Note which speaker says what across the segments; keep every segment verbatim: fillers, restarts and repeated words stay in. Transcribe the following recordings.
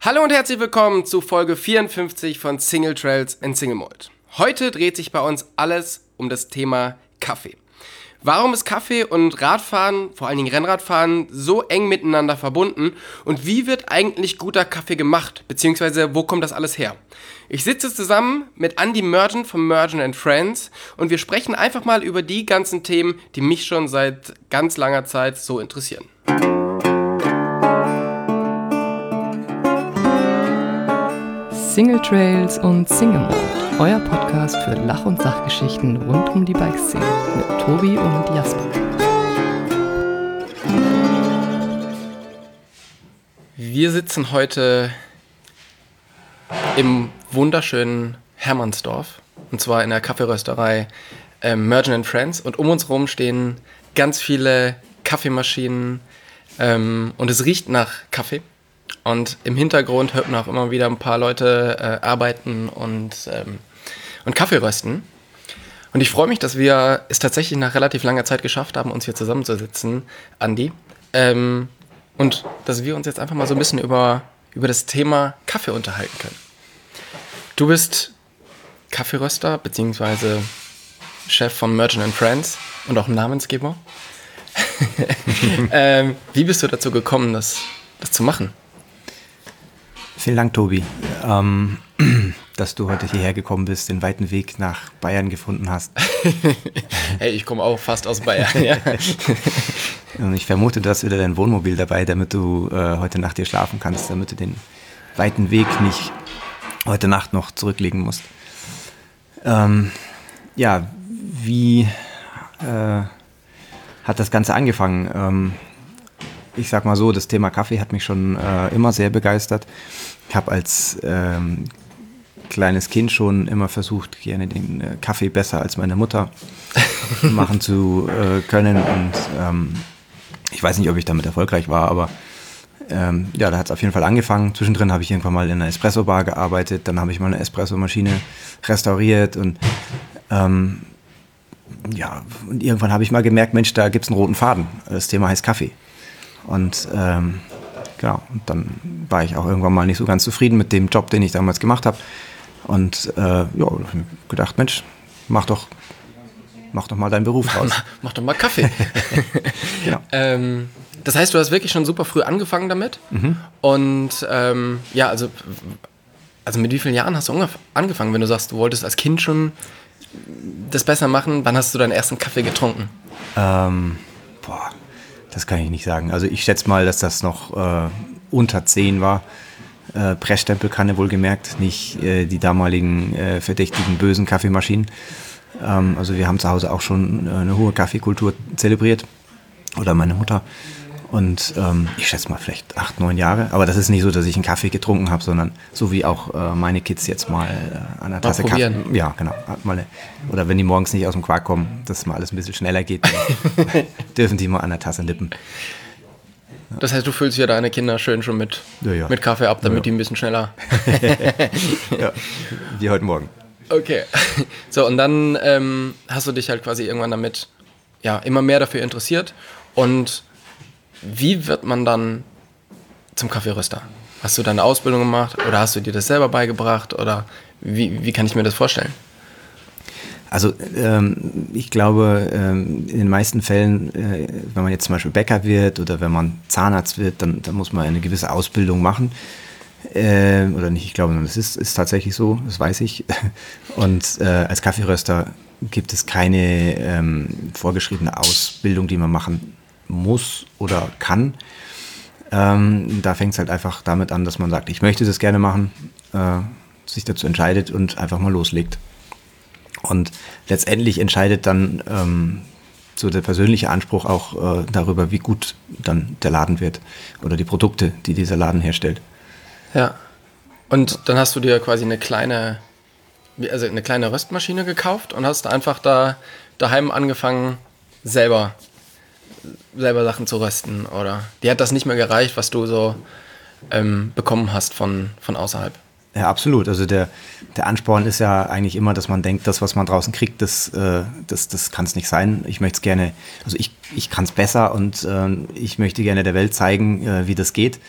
Speaker 1: Hallo und herzlich willkommen zu Folge vierundfünfzig von Single Trails and Single Malt. Heute dreht sich bei uns alles um das Thema Kaffee. Warum ist Kaffee und Radfahren, vor allen Dingen Rennradfahren, so eng miteinander verbunden und wie wird eigentlich guter Kaffee gemacht, beziehungsweise wo kommt das alles her? Ich sitze zusammen mit Andy Mergent von Mergent and Friends und wir sprechen einfach mal über die ganzen Themen, die mich schon seit ganz langer Zeit so interessieren.
Speaker 2: Single Trails und Single Malt, euer Podcast für Lach- und Sachgeschichten rund um die Bikeszene mit Tobi und Jasper.
Speaker 1: Wir sitzen heute im wunderschönen Hermannsdorf und zwar in der Kaffeerösterei äh, Mergent and Friends und um uns herum stehen ganz viele Kaffeemaschinen ähm, und es riecht nach Kaffee. Und im Hintergrund hört man auch immer wieder ein paar Leute äh, arbeiten und, ähm, und Kaffee rösten. Und ich freue mich, dass wir es tatsächlich nach relativ langer Zeit geschafft haben, uns hier zusammenzusitzen, Andi. Ähm, und dass wir uns jetzt einfach mal so ein bisschen über, über das Thema Kaffee unterhalten können. Du bist Kaffeeröster bzw. Chef von Mergent and Friends und auch Namensgeber. ähm, wie bist du dazu gekommen, das, das zu machen?
Speaker 3: Vielen Dank, Tobi, ähm, dass du heute hierher gekommen bist, den weiten Weg nach Bayern gefunden hast.
Speaker 1: Hey, ich komme auch fast aus Bayern, ja.
Speaker 3: Und ich vermute, du hast wieder dein Wohnmobil dabei, damit du äh, heute Nacht hier schlafen kannst, damit du den weiten Weg nicht heute Nacht noch zurücklegen musst. Ähm, ja, wie äh, hat das Ganze angefangen? Ähm, Ich sag mal so, das Thema Kaffee hat mich schon äh, immer sehr begeistert. Ich habe als ähm, kleines Kind schon immer versucht, gerne den äh, Kaffee besser als meine Mutter machen zu äh, können. Und ähm, ich weiß nicht, ob ich damit erfolgreich war, aber ähm, ja, da hat es auf jeden Fall angefangen. Zwischendrin habe ich irgendwann mal in einer Espresso-Bar gearbeitet. Dann habe ich mal eine Espresso-Maschine restauriert. Und ähm, ja, und irgendwann habe ich mal gemerkt, Mensch, da gibt es einen roten Faden. Das Thema heißt Kaffee. Und ähm, genau, und dann war ich auch irgendwann mal nicht so ganz zufrieden mit dem Job, den ich damals gemacht habe. Und äh, ja, hab ich mir gedacht, Mensch, mach doch, mach doch mal deinen Beruf raus.
Speaker 1: Mach, mach doch mal Kaffee. Genau. ähm, das heißt, du hast wirklich schon super früh angefangen damit. Mhm. Und ähm, ja, also, also mit wie vielen Jahren hast du ungefähr angefangen, wenn du sagst, du wolltest als Kind schon das besser machen? Wann hast du deinen ersten Kaffee getrunken?
Speaker 3: Ähm, boah. Das kann ich nicht sagen. Also ich schätze mal, dass das noch äh, unter zehn war. Äh, Pressstempelkanne wohlgemerkt, nicht äh, die damaligen äh, verdächtigen bösen Kaffeemaschinen. Ähm, also wir haben zu Hause auch schon äh, eine hohe Kaffeekultur zelebriert. Oder meine Mutter. Und ähm, ich schätze mal vielleicht acht, neun Jahre. Aber das ist nicht so, dass ich einen Kaffee getrunken habe, sondern so wie auch äh, meine Kids jetzt mal äh, an der Tasse Kaffee. Ja, genau. Mal eine, oder wenn die morgens nicht aus dem Quark kommen, dass mal alles ein bisschen schneller geht, dann dürfen die mal an der Tasse nippen.
Speaker 1: Ja. Das heißt, du füllst ja deine Kinder schön schon mit, ja, ja. mit Kaffee ab, damit ja, ja. die ein bisschen schneller...
Speaker 3: Ja, wie heute Morgen.
Speaker 1: Okay. So, und dann ähm, hast du dich halt quasi irgendwann damit ja, immer mehr dafür interessiert. Und wie wird man dann zum Kaffeeröster? Hast du deine Ausbildung gemacht oder hast du dir das selber beigebracht oder wie, wie kann ich mir das vorstellen?
Speaker 3: Also ähm, ich glaube, ähm, in den meisten Fällen, äh, wenn man jetzt zum Beispiel Bäcker wird oder wenn man Zahnarzt wird, dann, dann muss man eine gewisse Ausbildung machen. Äh, oder nicht, ich glaube, das ist, ist tatsächlich so, das weiß ich. Und äh, als Kaffeeröster gibt es keine ähm, vorgeschriebene Ausbildung, die man machen muss oder kann. Ähm, da fängt es halt einfach damit an, dass man sagt, ich möchte das gerne machen, äh, sich dazu entscheidet und einfach mal loslegt. Und letztendlich entscheidet dann ähm, so der persönliche Anspruch auch äh, darüber, wie gut dann der Laden wird oder die Produkte, die dieser Laden herstellt.
Speaker 1: Ja. Und dann hast du dir quasi eine kleine, also eine kleine Röstmaschine gekauft und hast einfach da daheim angefangen, selber selber Sachen zu rösten, oder? Die hat das nicht mehr gereicht, was du so ähm, bekommen hast von, von außerhalb.
Speaker 3: Ja, absolut. Also der, der Ansporn ist ja eigentlich immer, dass man denkt, das, was man draußen kriegt, das, äh, das, das kann es nicht sein. Ich möchte es gerne, also ich, ich kann es besser und äh, ich möchte gerne der Welt zeigen, äh, wie das geht.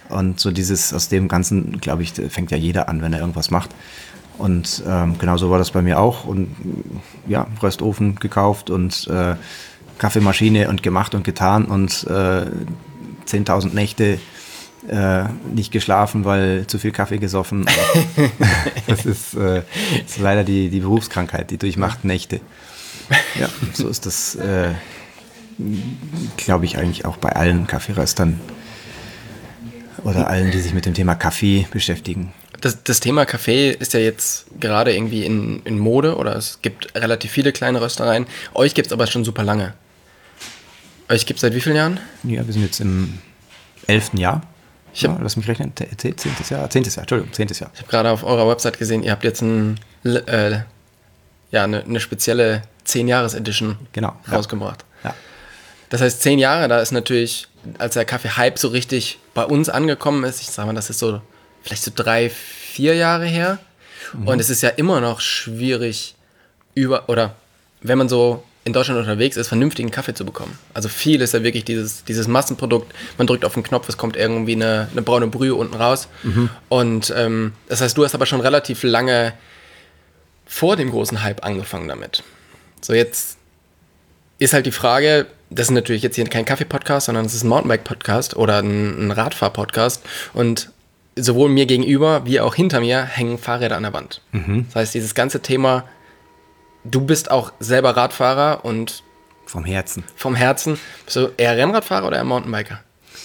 Speaker 3: Und so dieses, aus dem Ganzen, glaube ich, fängt ja jeder an, wenn er irgendwas macht. Und ähm, genau so war das bei mir auch. Und ja, Röstofen gekauft und äh, Kaffeemaschine und gemacht und getan und äh, zehntausend Nächte äh, nicht geschlafen, weil zu viel Kaffee gesoffen. das, ist, äh, das ist leider die, die Berufskrankheit, die durchmacht Nächte. Ja, so ist das, äh, glaube ich, eigentlich auch bei allen Kaffeeröstern oder allen, die sich mit dem Thema Kaffee beschäftigen.
Speaker 1: Das, das Thema Kaffee ist ja jetzt gerade irgendwie in, in Mode oder es gibt relativ viele kleine Röstereien. Euch gibt es aber schon super lange. Euch gibt es seit wie vielen Jahren?
Speaker 3: Ja, wir sind jetzt im elften Jahr. Ich hab, ja, lass mich rechnen. Zehntes Jahr, zehntes Jahr, Entschuldigung, zehntes Jahr.
Speaker 1: Ich habe gerade auf eurer Website gesehen, ihr habt jetzt ein, äh, ja, eine, eine spezielle zehn-Jahres-Edition
Speaker 3: genau,
Speaker 1: rausgebracht.
Speaker 3: Ja. Ja.
Speaker 1: Das heißt, zehn Jahre, da ist natürlich, als der Kaffee-Hype so richtig bei uns angekommen ist, ich sag mal, das ist so vielleicht so drei, vier Jahre her. Mhm. Und es ist ja immer noch schwierig, über, oder wenn man so in Deutschland unterwegs ist, vernünftigen Kaffee zu bekommen. Also viel ist ja wirklich dieses, dieses Massenprodukt, man drückt auf den Knopf, es kommt irgendwie eine, eine braune Brühe unten raus. Mhm. Und ähm, das heißt, du hast aber schon relativ lange vor dem großen Hype angefangen damit. So, jetzt ist halt die Frage, das ist natürlich jetzt hier kein Kaffee-Podcast, sondern es ist ein Mountainbike-Podcast oder ein, ein Radfahr-Podcast und sowohl mir gegenüber wie auch hinter mir hängen Fahrräder an der Wand. Mhm. Das heißt, dieses ganze Thema, du bist auch selber Radfahrer und
Speaker 3: vom Herzen.
Speaker 1: Vom Herzen. Bist du eher Rennradfahrer oder eher Mountainbiker?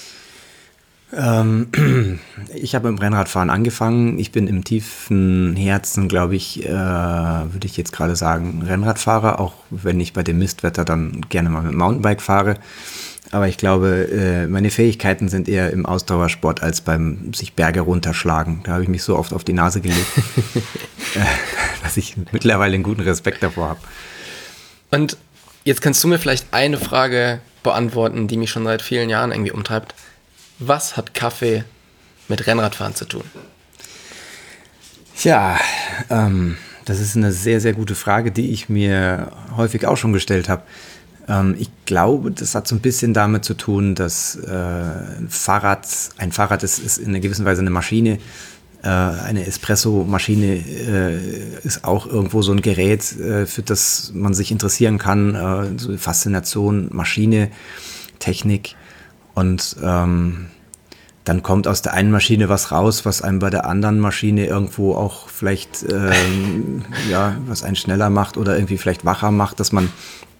Speaker 3: Ähm, ich habe im Rennradfahren angefangen. Ich bin im tiefen Herzen, glaube ich, äh, würde ich jetzt gerade sagen, Rennradfahrer, auch wenn ich bei dem Mistwetter dann gerne mal mit Mountainbike fahre. Aber ich glaube, äh, meine Fähigkeiten sind eher im Ausdauersport als beim sich Berge runterschlagen. Da habe ich mich so oft auf die Nase gelegt, äh, dass ich mittlerweile einen guten Respekt davor habe.
Speaker 1: Und jetzt kannst du mir vielleicht eine Frage beantworten, die mich schon seit vielen Jahren irgendwie umtreibt. Was hat Kaffee mit Rennradfahren zu tun?
Speaker 3: Tja, ähm, das ist eine sehr, sehr gute Frage, die ich mir häufig auch schon gestellt habe. Ähm, ich glaube, das hat so ein bisschen damit zu tun, dass äh, ein Fahrrad, ein Fahrrad ist, ist in einer gewissen Weise eine Maschine. Äh, eine Espresso-Maschine äh, ist auch irgendwo so ein Gerät, äh, für das man sich interessieren kann. Äh, so Faszination, Maschine, Technik. Und ähm, dann kommt aus der einen Maschine was raus, was einem bei der anderen Maschine irgendwo auch vielleicht ähm, ja, was einen schneller macht oder irgendwie vielleicht wacher macht, dass man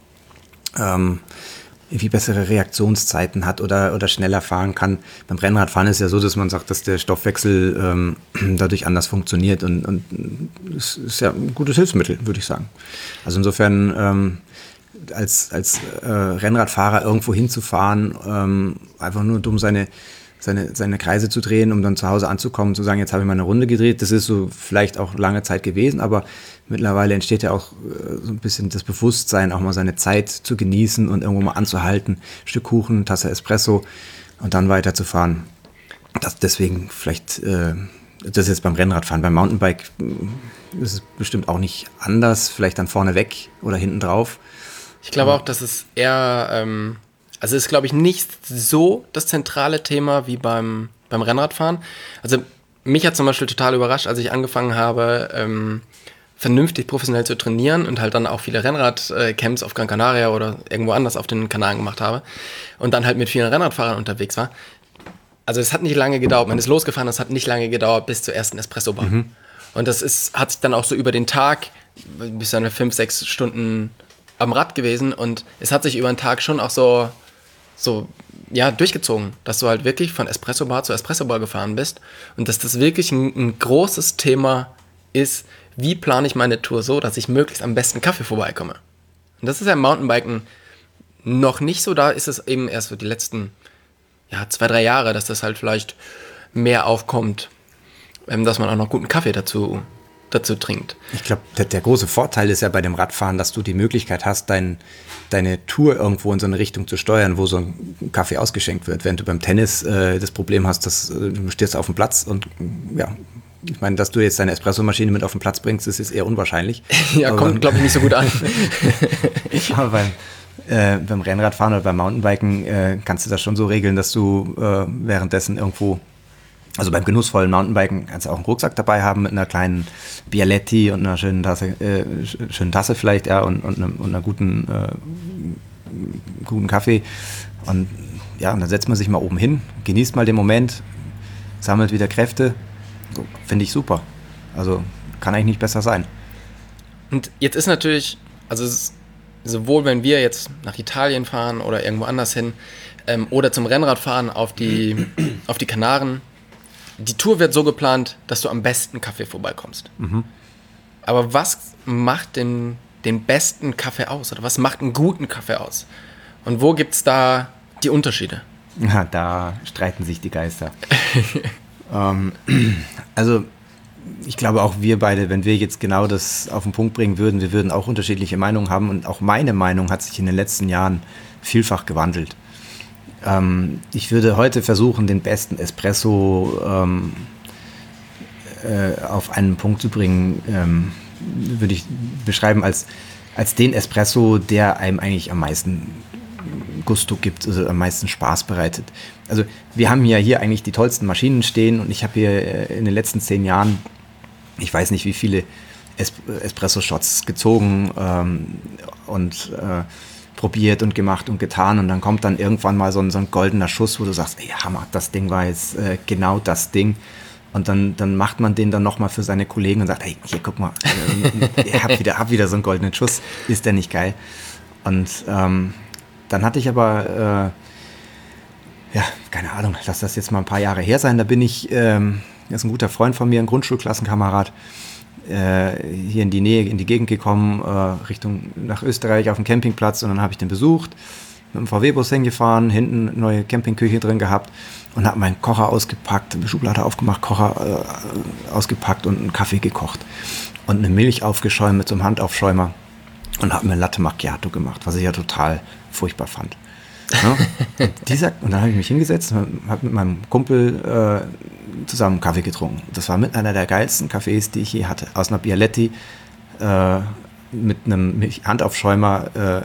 Speaker 3: ähm, irgendwie bessere Reaktionszeiten hat oder, oder schneller fahren kann. Beim Rennradfahren ist ja so, dass man sagt, dass der Stoffwechsel ähm, dadurch anders funktioniert und, und es ist ja ein gutes Hilfsmittel, würde ich sagen. Also insofern ähm, als, als äh, Rennradfahrer irgendwo hinzufahren, ähm, einfach nur um seine, seine, seine Kreise zu drehen, um dann zu Hause anzukommen und zu sagen, jetzt habe ich mal eine Runde gedreht. Das ist so vielleicht auch lange Zeit gewesen, aber mittlerweile entsteht ja auch äh, so ein bisschen das Bewusstsein, auch mal seine Zeit zu genießen und irgendwo mal anzuhalten. Ein Stück Kuchen, Tasse Espresso und dann weiterzufahren. Das deswegen vielleicht, äh, das ist jetzt beim Rennradfahren. Beim Mountainbike äh, ist es bestimmt auch nicht anders, vielleicht dann vorne weg oder hinten drauf.
Speaker 1: Ich glaube auch, dass es eher, ähm, also es ist, glaube ich, nicht so das zentrale Thema wie beim, beim Rennradfahren. Also mich hat zum Beispiel total überrascht, als ich angefangen habe, ähm, vernünftig professionell zu trainieren und halt dann auch viele Rennradcamps auf Gran Canaria oder irgendwo anders auf den Kanaren gemacht habe und dann halt mit vielen Rennradfahrern unterwegs war. Also es hat nicht lange gedauert, man ist losgefahren, es hat nicht lange gedauert bis zur ersten Espresso-Bar. Mhm. Und das ist, hat sich dann auch so über den Tag, bis dann fünf, sechs Stunden am Rad gewesen und es hat sich über den Tag schon auch so, so ja, durchgezogen, dass du halt wirklich von Espresso-Bar zu Espresso-Bar gefahren bist und dass das wirklich ein, ein großes Thema ist, wie plane ich meine Tour so, dass ich möglichst am besten Kaffee vorbeikomme. Und das ist ja im Mountainbiken noch nicht so, da ist es eben erst so die letzten ja, zwei, drei Jahre, dass das halt vielleicht mehr aufkommt, ähm, dass man auch noch guten Kaffee dazu dazu trinkt.
Speaker 3: Ich glaube, der, der große Vorteil ist ja bei dem Radfahren, dass du die Möglichkeit hast, dein, deine Tour irgendwo in so eine Richtung zu steuern, wo so ein Kaffee ausgeschenkt wird. Während du beim Tennis äh, das Problem hast, dass äh, du stehst auf dem Platz und ja, ich meine, dass du jetzt deine Espressomaschine mit auf den Platz bringst, das ist eher unwahrscheinlich.
Speaker 1: Ja, aber, kommt, glaube ich, nicht so gut an.
Speaker 3: Aber beim, äh, beim Rennradfahren oder beim Mountainbiken äh, kannst du das schon so regeln, dass du äh, währenddessen irgendwo Also beim genussvollen Mountainbiken kannst du auch einen Rucksack dabei haben mit einer kleinen Bialetti und einer schönen Tasse, äh, schönen Tasse vielleicht, ja, und, und, und einer guten, äh, guten Kaffee. Und ja, und dann setzt man sich mal oben hin, genießt mal den Moment, sammelt wieder Kräfte. So, finde ich super. Also kann eigentlich nicht besser sein.
Speaker 1: Und jetzt ist natürlich, also es ist, sowohl wenn wir jetzt nach Italien fahren oder irgendwo anders hin ähm, oder zum Rennradfahren auf die, auf die Kanaren, die Tour wird so geplant, dass du am besten Kaffee vorbeikommst. Mhm. Aber was macht den, den besten Kaffee aus? Oder was macht einen guten Kaffee aus? Und wo gibt es da die Unterschiede?
Speaker 3: Ja, da streiten sich die Geister. ähm, also ich glaube auch wir beide, wenn wir jetzt genau das auf den Punkt bringen würden, wir würden auch unterschiedliche Meinungen haben. Und auch meine Meinung hat sich in den letzten Jahren vielfach gewandelt. Ähm, ich würde heute versuchen, den besten Espresso ähm, äh, auf einen Punkt zu bringen, ähm, würde ich beschreiben als, als den Espresso, der einem eigentlich am meisten Gusto gibt, also am meisten Spaß bereitet. Also wir haben ja hier eigentlich die tollsten Maschinen stehen und ich habe hier in den letzten zehn Jahren, ich weiß nicht wie viele es- Espresso-Shots gezogen ähm, und äh, probiert und gemacht und getan und dann kommt dann irgendwann mal so ein, so ein goldener Schuss, wo du sagst, ey Hammer, das Ding war jetzt äh, genau das Ding und dann, dann macht man den dann nochmal für seine Kollegen und sagt, hey, hier guck mal, äh, ich hab wieder, hab wieder so einen goldenen Schuss, ist der nicht geil? Und ähm, dann hatte ich aber, äh, ja, keine Ahnung, lass das jetzt mal ein paar Jahre her sein, da bin ich, ähm, das ist ein guter Freund von mir, ein Grundschulklassenkamerad, äh, hier in die Nähe, in die Gegend gekommen, äh, Richtung nach Österreich auf dem Campingplatz und dann habe ich den besucht, mit dem V W-Bus hingefahren, hinten eine neue Campingküche drin gehabt und habe meinen Kocher ausgepackt, eine Schublade aufgemacht, Kocher äh, ausgepackt und einen Kaffee gekocht und eine Milch aufgeschäumt mit so einem Handaufschäumer und habe mir ein Latte Macchiato gemacht, was ich ja total furchtbar fand. Ja? Und, dieser, und dann habe ich mich hingesetzt und habe mit meinem Kumpel äh, zusammen Kaffee getrunken. Das war mit einer der geilsten Kaffees, die ich je hatte. Aus einer Bialetti äh, mit einem Handaufschäumer äh, äh,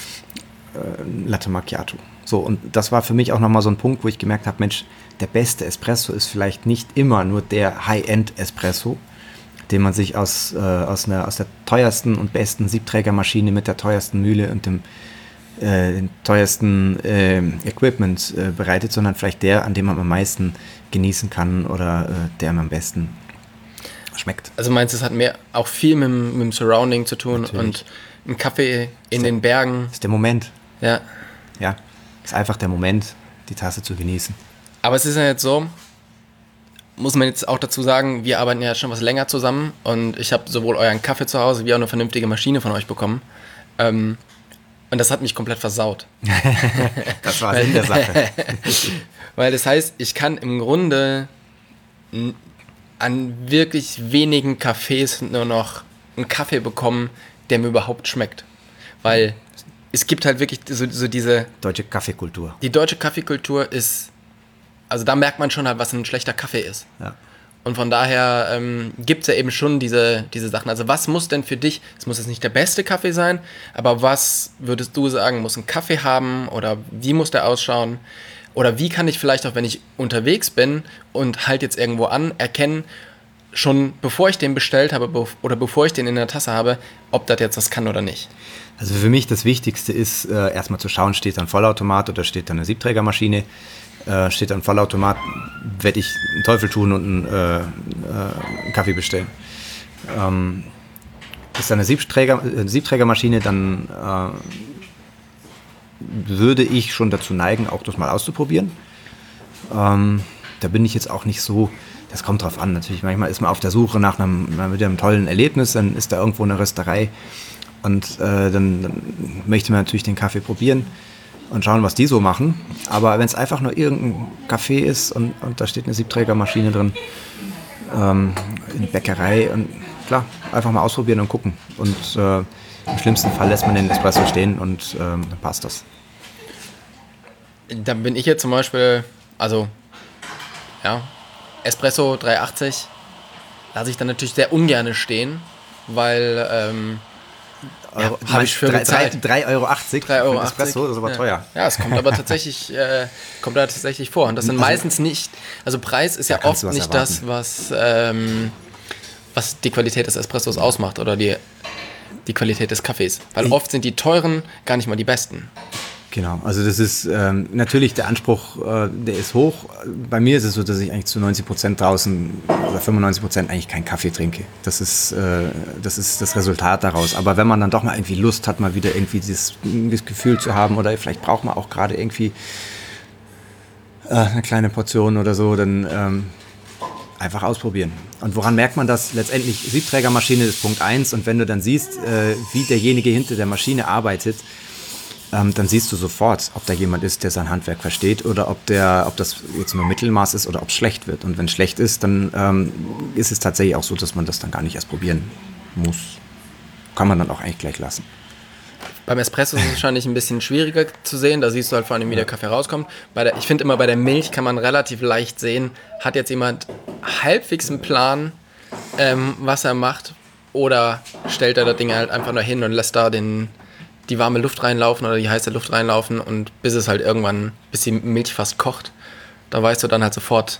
Speaker 3: Latte Macchiato. So, und das war für mich auch nochmal so ein Punkt, wo ich gemerkt habe, Mensch, der beste Espresso ist vielleicht nicht immer nur der High-End-Espresso, den man sich aus, äh, aus, einer, aus der teuersten und besten Siebträgermaschine mit der teuersten Mühle und dem äh, den teuersten äh, Equipment äh, bereitet, sondern vielleicht der, an dem man am meisten genießen kann oder äh, der am besten schmeckt.
Speaker 1: Also meinst du, es hat mehr auch viel mit, mit dem Surrounding zu tun. Natürlich. Und ein Kaffee in ist den der, Bergen.
Speaker 3: Ist der Moment.
Speaker 1: Ja.
Speaker 3: Ja, ist einfach der Moment, die Tasse zu genießen.
Speaker 1: Aber es ist ja jetzt so, muss man jetzt auch dazu sagen, wir arbeiten ja schon was länger zusammen und ich habe sowohl euren Kaffee zu Hause wie auch eine vernünftige Maschine von euch bekommen. Ähm, und das hat mich komplett versaut.
Speaker 3: Das war Sinn der Sache.
Speaker 1: Weil das heißt, ich kann im Grunde n- an wirklich wenigen Cafés nur noch einen Kaffee bekommen, der mir überhaupt schmeckt. Weil es gibt halt wirklich so, so diese...
Speaker 3: Deutsche Kaffeekultur.
Speaker 1: Die deutsche Kaffeekultur ist... Also da merkt man schon halt, was ein schlechter Kaffee ist.
Speaker 3: Ja.
Speaker 1: Und von daher ähm, gibt es ja eben schon diese, diese Sachen. Also was muss denn für dich, es muss jetzt nicht der beste Kaffee sein, aber was würdest du sagen, muss ein Kaffee haben oder wie muss der ausschauen? Oder wie kann ich vielleicht auch, wenn ich unterwegs bin und halt jetzt irgendwo an, erkennen, schon bevor ich den bestellt habe be- oder bevor ich den in der Tasse habe, ob das jetzt was kann oder nicht?
Speaker 3: Also für mich das Wichtigste ist, äh, erstmal zu schauen, steht da ein Vollautomat oder steht da eine Siebträgermaschine. Äh, steht da ein Vollautomat, werde ich einen Teufel tun und einen, äh, äh, einen Kaffee bestellen. Ähm, ist da eine Siebträger, äh, Siebträgermaschine, dann äh, würde ich schon dazu neigen, auch das mal auszuprobieren. Ähm, da bin ich jetzt auch nicht so, das kommt drauf an. Natürlich, manchmal ist man auf der Suche nach einem, nach einem tollen Erlebnis, dann ist da irgendwo eine Rösterei und äh, dann, dann möchte man natürlich den Kaffee probieren und schauen, was die so machen. Aber wenn es einfach nur irgendein Café ist und, und da steht eine Siebträgermaschine drin, ähm, eine Bäckerei, und klar, einfach mal ausprobieren und gucken. Und äh, im schlimmsten Fall lässt man den Espresso stehen und ähm, dann passt das.
Speaker 1: Da bin ich jetzt zum Beispiel, also, ja, Espresso dreihundertachtzig lasse ich dann natürlich sehr ungern stehen, weil ähm,
Speaker 3: Euro,
Speaker 1: ja, habe ich für bezahlt.
Speaker 3: drei Euro achtzig
Speaker 1: drei Euro
Speaker 3: für Espresso, das ist aber
Speaker 1: ja.
Speaker 3: teuer.
Speaker 1: Ja, es kommt aber tatsächlich, äh, kommt da tatsächlich vor. Und das sind also, meistens nicht, also Preis ist ja oft nicht erwarten. das, was, ähm, was die Qualität des Espressos ausmacht oder die, die Qualität des Kaffees. Weil ich, oft sind die teuren gar nicht mal die besten.
Speaker 3: Genau, also das ist ähm, natürlich der Anspruch, äh, der ist hoch. Bei mir ist es so, dass ich eigentlich zu neunzig Prozent draußen oder fünfundneunzig Prozent eigentlich keinen Kaffee trinke. Das ist, äh, das ist das Resultat daraus. Aber wenn man dann doch mal irgendwie Lust hat, mal wieder irgendwie dieses, dieses Gefühl zu haben oder vielleicht braucht man auch gerade irgendwie äh, eine kleine Portion oder so, dann ähm, einfach ausprobieren. Und woran merkt man das? Letztendlich Siebträgermaschine ist Punkt eins und wenn du dann siehst, äh, wie derjenige hinter der Maschine arbeitet, Ähm, dann siehst du sofort, ob da jemand ist, der sein Handwerk versteht oder ob, der, ob das jetzt nur Mittelmaß ist oder ob es schlecht wird. Und wenn es schlecht ist, dann ähm, ist es tatsächlich auch so, dass man das dann gar nicht erst probieren muss. Kann man dann auch eigentlich gleich lassen.
Speaker 1: Beim Espresso ist es wahrscheinlich ein bisschen schwieriger zu sehen. Da siehst du halt vor allem, wie der Kaffee rauskommt. Bei der, ich finde immer, bei der Milch kann man relativ leicht sehen, hat jetzt jemand halbwegs einen Plan, ähm, was er macht, oder stellt er das Ding halt einfach nur hin und lässt da den... die warme Luft reinlaufen oder die heiße Luft reinlaufen und bis es halt irgendwann, bis die Milch fast kocht, da weißt du dann halt sofort.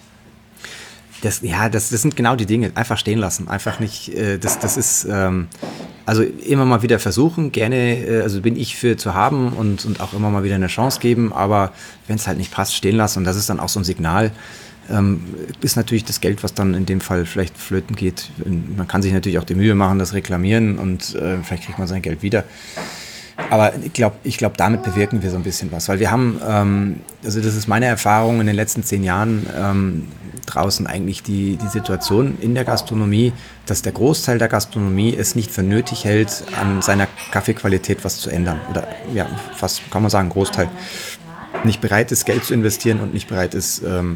Speaker 3: Das, ja, das, das sind genau die Dinge. Einfach stehen lassen. Einfach nicht, äh, das, das ist, ähm, also immer mal wieder versuchen, gerne, äh, also bin ich für zu haben und, und auch immer mal wieder eine Chance geben, aber wenn es halt nicht passt, stehen lassen und das ist dann auch so ein Signal, ähm, ist natürlich das Geld, was dann in dem Fall vielleicht flöten geht. Man kann sich natürlich auch die Mühe machen, das reklamieren und äh, vielleicht kriegt man sein Geld wieder. Aber ich glaube, ich glaub, damit bewirken wir so ein bisschen was, weil wir haben, ähm, also das ist meine Erfahrung in den letzten zehn Jahren ähm, draußen eigentlich die, die Situation in der Gastronomie, dass der Großteil der Gastronomie es nicht für nötig hält, an seiner Kaffeequalität was zu ändern. Oder ja, fast kann man sagen, Großteil. Nicht bereit ist, Geld zu investieren und nicht bereit ist, ähm,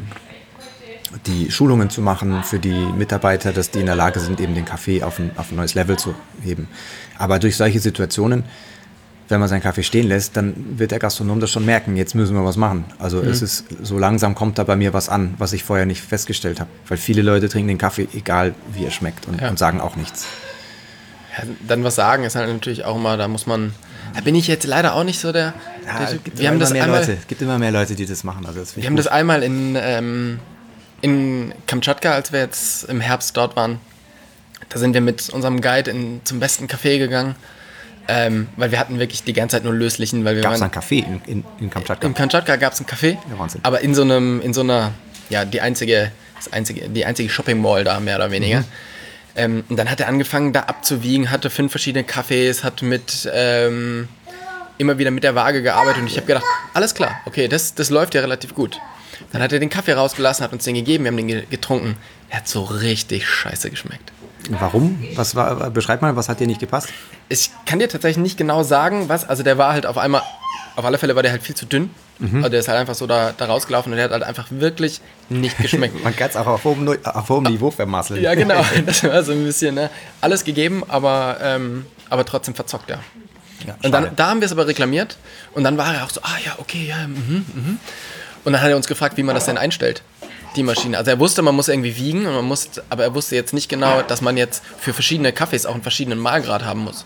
Speaker 3: die Schulungen zu machen für die Mitarbeiter, dass die in der Lage sind, eben den Kaffee auf ein, auf ein neues Level zu heben. Aber durch solche Situationen, wenn man seinen Kaffee stehen lässt, dann wird der Gastronom das schon merken, jetzt müssen wir was machen. Also mhm. es ist, so langsam kommt da bei mir was an, was ich vorher nicht festgestellt habe. Weil viele Leute trinken den Kaffee, egal wie er schmeckt und, ja. und sagen auch nichts.
Speaker 1: Ja, dann was sagen ist halt natürlich auch immer, da muss man, da bin ich jetzt leider auch nicht so der...
Speaker 3: Ja,
Speaker 1: der
Speaker 3: es gibt
Speaker 1: wir haben das
Speaker 3: mehr
Speaker 1: einmal,
Speaker 3: Leute. Es gibt immer mehr Leute, die das machen. Also das
Speaker 1: wir haben gut. das einmal in, ähm, in Kamtschatka, als wir jetzt im Herbst dort waren, da sind wir mit unserem Guide in, zum besten Café gegangen. Ähm, weil wir hatten wirklich die ganze Zeit nur löslichen. Gab
Speaker 3: es einen Café in, in, in Kamtschatka?
Speaker 1: In Kamtschatka gab es einen Café, ja, Wahnsinn. Aber in so einem, in so einer, ja, die einzige, das einzige, die einzige Shopping Mall da, mehr oder weniger. Mhm. Ähm, und dann hat er angefangen, da abzuwiegen, hatte fünf verschiedene Cafés, hat mit, ähm, immer wieder mit der Waage gearbeitet und ich habe gedacht, alles klar, okay, das, das läuft ja relativ gut. Dann hat er den Kaffee rausgelassen, hat uns den gegeben, wir haben den getrunken. Er hat so richtig scheiße geschmeckt.
Speaker 3: Warum? Was war, beschreib mal, was hat dir nicht gepasst?
Speaker 1: Ich kann dir tatsächlich nicht genau sagen, was. Also der war halt auf einmal, auf alle Fälle war der halt viel zu dünn. Mhm. Also der ist halt einfach so da, da rausgelaufen und der hat halt einfach wirklich nicht geschmeckt.
Speaker 3: Man kann es auch auf hohem, auf hohem Niveau vermasseln.
Speaker 1: Ja, genau. Das war so ein bisschen, ne? Alles gegeben, aber, ähm, aber trotzdem verzockt, ja. ja und dann, da haben wir es aber reklamiert und dann war er auch so, ah ja, okay, ja, mhm, mhm. Und dann hat er uns gefragt, wie man das denn einstellt, die Maschine. Also er wusste, man muss irgendwie wiegen, und man muss, aber er wusste jetzt nicht genau, dass man jetzt für verschiedene Kaffees auch einen verschiedenen Mahlgrad haben muss.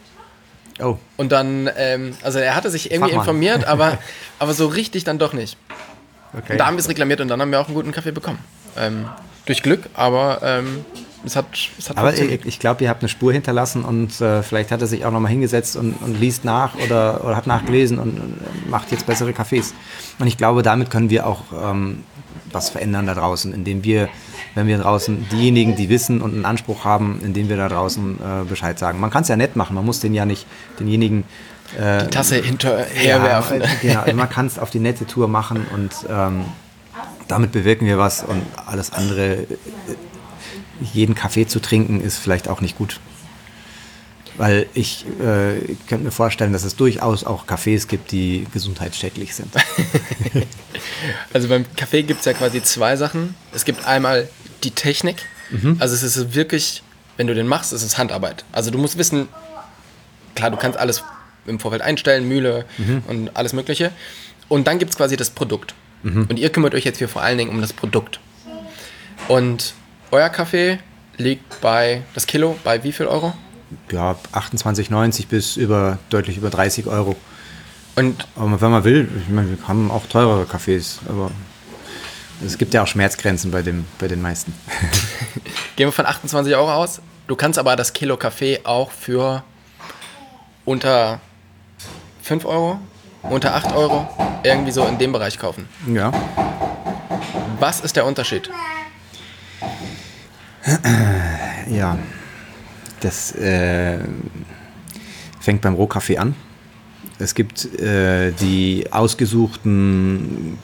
Speaker 3: Oh.
Speaker 1: Und dann, ähm, also er hatte sich irgendwie
Speaker 3: Fachmann.
Speaker 1: informiert, aber, aber so richtig dann doch nicht.
Speaker 3: Okay.
Speaker 1: Und da haben wir es reklamiert und dann haben wir auch einen guten Kaffee bekommen. Ähm, durch Glück, aber ähm, es hat, es hat
Speaker 3: Aber ich, ich glaube, ihr habt eine Spur hinterlassen und äh, vielleicht hat er sich auch nochmal hingesetzt und, und liest nach oder, oder hat nachgelesen und, und macht jetzt bessere Kaffees. Und ich glaube, damit können wir auch ähm, was verändern da draußen, indem wir, wenn wir draußen diejenigen, die wissen und einen Anspruch haben, indem wir da draußen äh, Bescheid sagen. Man kann es ja nett machen, man muss den ja nicht denjenigen äh,
Speaker 1: die Tasse hinterherwerfen.
Speaker 3: Ja, genau, also man kann es auf die nette Tour machen und ähm, damit bewirken wir was und alles andere, äh, jeden Kaffee zu trinken, ist vielleicht auch nicht gut. Weil ich äh, könnte mir vorstellen, dass es durchaus auch Kaffees gibt, die gesundheitsschädlich sind.
Speaker 1: Also beim Kaffee gibt es ja quasi zwei Sachen. Es gibt einmal die Technik. Mhm. Also es ist wirklich, wenn du den machst, ist es Handarbeit. Also du musst wissen, klar, du kannst alles im Vorfeld einstellen, Mühle mhm. und alles Mögliche. Und dann gibt es quasi das Produkt. Mhm. Und ihr kümmert euch jetzt hier vor allen Dingen um das Produkt. Und euer Kaffee liegt bei, das Kilo, bei wie viel Euro?
Speaker 3: ja, achtundzwanzig neunzig bis über deutlich über dreißig Euro.
Speaker 1: Und
Speaker 3: aber wenn man will, ich meine, wir haben auch teurere Kaffees, aber es gibt ja auch Schmerzgrenzen bei, dem, bei den meisten.
Speaker 1: Gehen wir von achtundzwanzig Euro aus. Du kannst aber das Kilo Kaffee auch für unter fünf Euro, unter acht Euro, irgendwie so in dem Bereich kaufen.
Speaker 3: Ja.
Speaker 1: Was ist der Unterschied?
Speaker 3: Ja, das äh, fängt beim Rohkaffee an. Es gibt äh, die ausgesuchten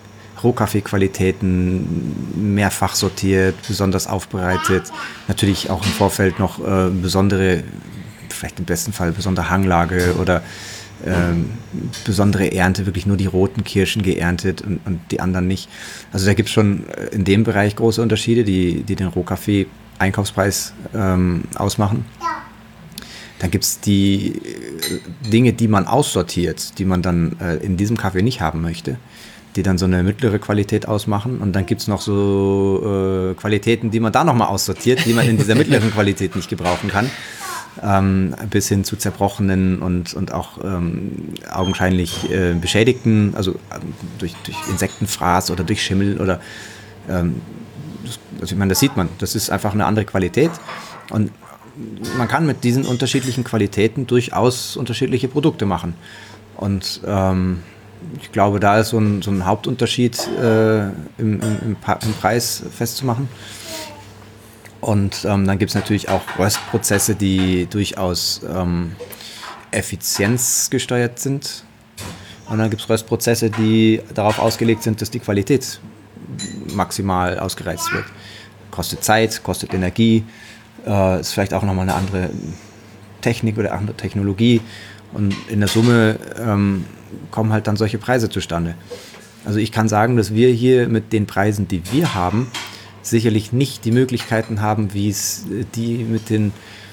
Speaker 3: Rohkaffeequalitäten, mehrfach sortiert, besonders aufbereitet. Natürlich auch im Vorfeld noch äh, besondere, vielleicht im besten Fall besondere Hanglage oder ähm, besondere Ernte, wirklich nur die roten Kirschen geerntet und, und die anderen nicht. Also da gibt es schon in dem Bereich große Unterschiede, die, die den Rohkaffee-Einkaufspreis ähm, ausmachen. Dann gibt es die Dinge, die man aussortiert, die man dann äh, in diesem Kaffee nicht haben möchte, die dann so eine mittlere Qualität ausmachen. Und dann gibt es noch so äh, Qualitäten, die man da nochmal aussortiert, die man in dieser mittleren Qualität nicht gebrauchen kann. Ähm, bis hin zu zerbrochenen und, und auch ähm, augenscheinlich äh, beschädigten, also ähm, durch, durch Insektenfraß oder durch Schimmel oder ähm, das, also ich meine, das sieht man, das ist einfach eine andere Qualität und man kann mit diesen unterschiedlichen Qualitäten durchaus unterschiedliche Produkte machen und ähm, ich glaube, da ist so ein, so ein Hauptunterschied äh, im, im, im, pa- im Preis festzumachen. Und ähm, dann gibt es natürlich auch Röstprozesse, die durchaus ähm, effizienzgesteuert sind. Und dann gibt es Röstprozesse, die darauf ausgelegt sind, dass die Qualität maximal ausgereizt wird. Kostet Zeit, kostet Energie, äh, ist vielleicht auch nochmal eine andere Technik oder andere Technologie. Und in der Summe ähm, kommen halt dann solche Preise zustande. Also ich kann sagen, dass wir hier mit den Preisen, die wir haben, sicherlich nicht die Möglichkeiten haben, wie es die mit den,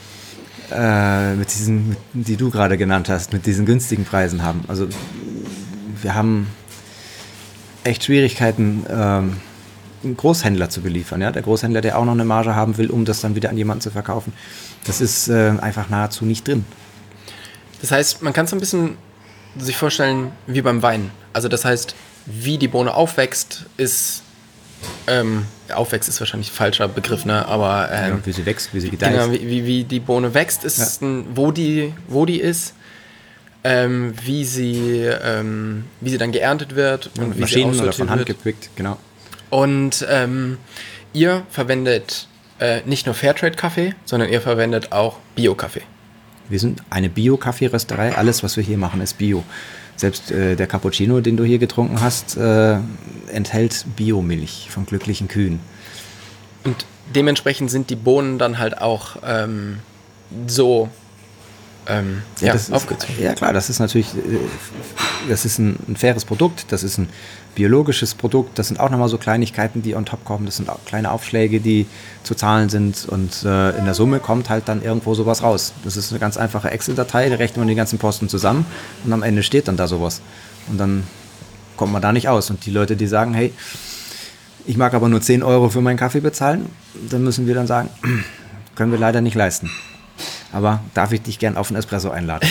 Speaker 3: äh, mit diesen, mit, die du gerade genannt hast, mit diesen günstigen Preisen haben. Also wir haben echt Schwierigkeiten, ähm, einen Großhändler zu beliefern. Ja? Der Großhändler, der auch noch eine Marge haben will, um das dann wieder an jemanden zu verkaufen, das ist äh, einfach nahezu nicht drin.
Speaker 1: Das heißt, man kann es ein bisschen sich vorstellen wie beim Wein. Also das heißt, wie die Bohne aufwächst, ist Ähm, aufwächst ist wahrscheinlich ein falscher Begriff, ne? Aber ähm,
Speaker 3: ja, wie sie wächst, wie sie gedeiht.
Speaker 1: Genau, wie, wie, wie die Bohne wächst, ist ja. ein, wo die, wo die ist, ähm, wie sie, ähm, wie sie dann geerntet wird
Speaker 3: ja,
Speaker 1: und wie
Speaker 3: Maschinen
Speaker 1: sie
Speaker 3: oder von Hand
Speaker 1: wird.
Speaker 3: gepickt, genau.
Speaker 1: Und ähm, ihr verwendet äh, nicht nur Fairtrade-Kaffee, sondern ihr verwendet auch Bio-Kaffee.
Speaker 3: Wir sind eine Bio-Kaffeerösterei. Alles, was wir hier machen, ist Bio. Selbst äh, der Cappuccino, den du hier getrunken hast, äh, enthält Biomilch von glücklichen Kühen.
Speaker 1: Und dementsprechend sind die Bohnen dann halt auch ähm, so ähm,
Speaker 3: ja,
Speaker 1: ja,
Speaker 3: das
Speaker 1: aufgezogen.
Speaker 3: Ist, ja klar, das ist natürlich äh, das ist ein, ein faires Produkt, das ist ein biologisches Produkt, das sind auch nochmal so Kleinigkeiten, die on top kommen, das sind auch kleine Aufschläge, die zu zahlen sind und äh, in der Summe kommt halt dann irgendwo sowas raus. Das ist eine ganz einfache Excel-Datei, da rechnet man die ganzen Posten zusammen und am Ende steht dann da sowas. Und dann kommt man da nicht aus. Und die Leute, die sagen, hey, ich mag aber nur zehn Euro für meinen Kaffee bezahlen, dann müssen wir dann sagen, können wir leider nicht leisten. Aber darf ich dich gern auf einen Espresso einladen?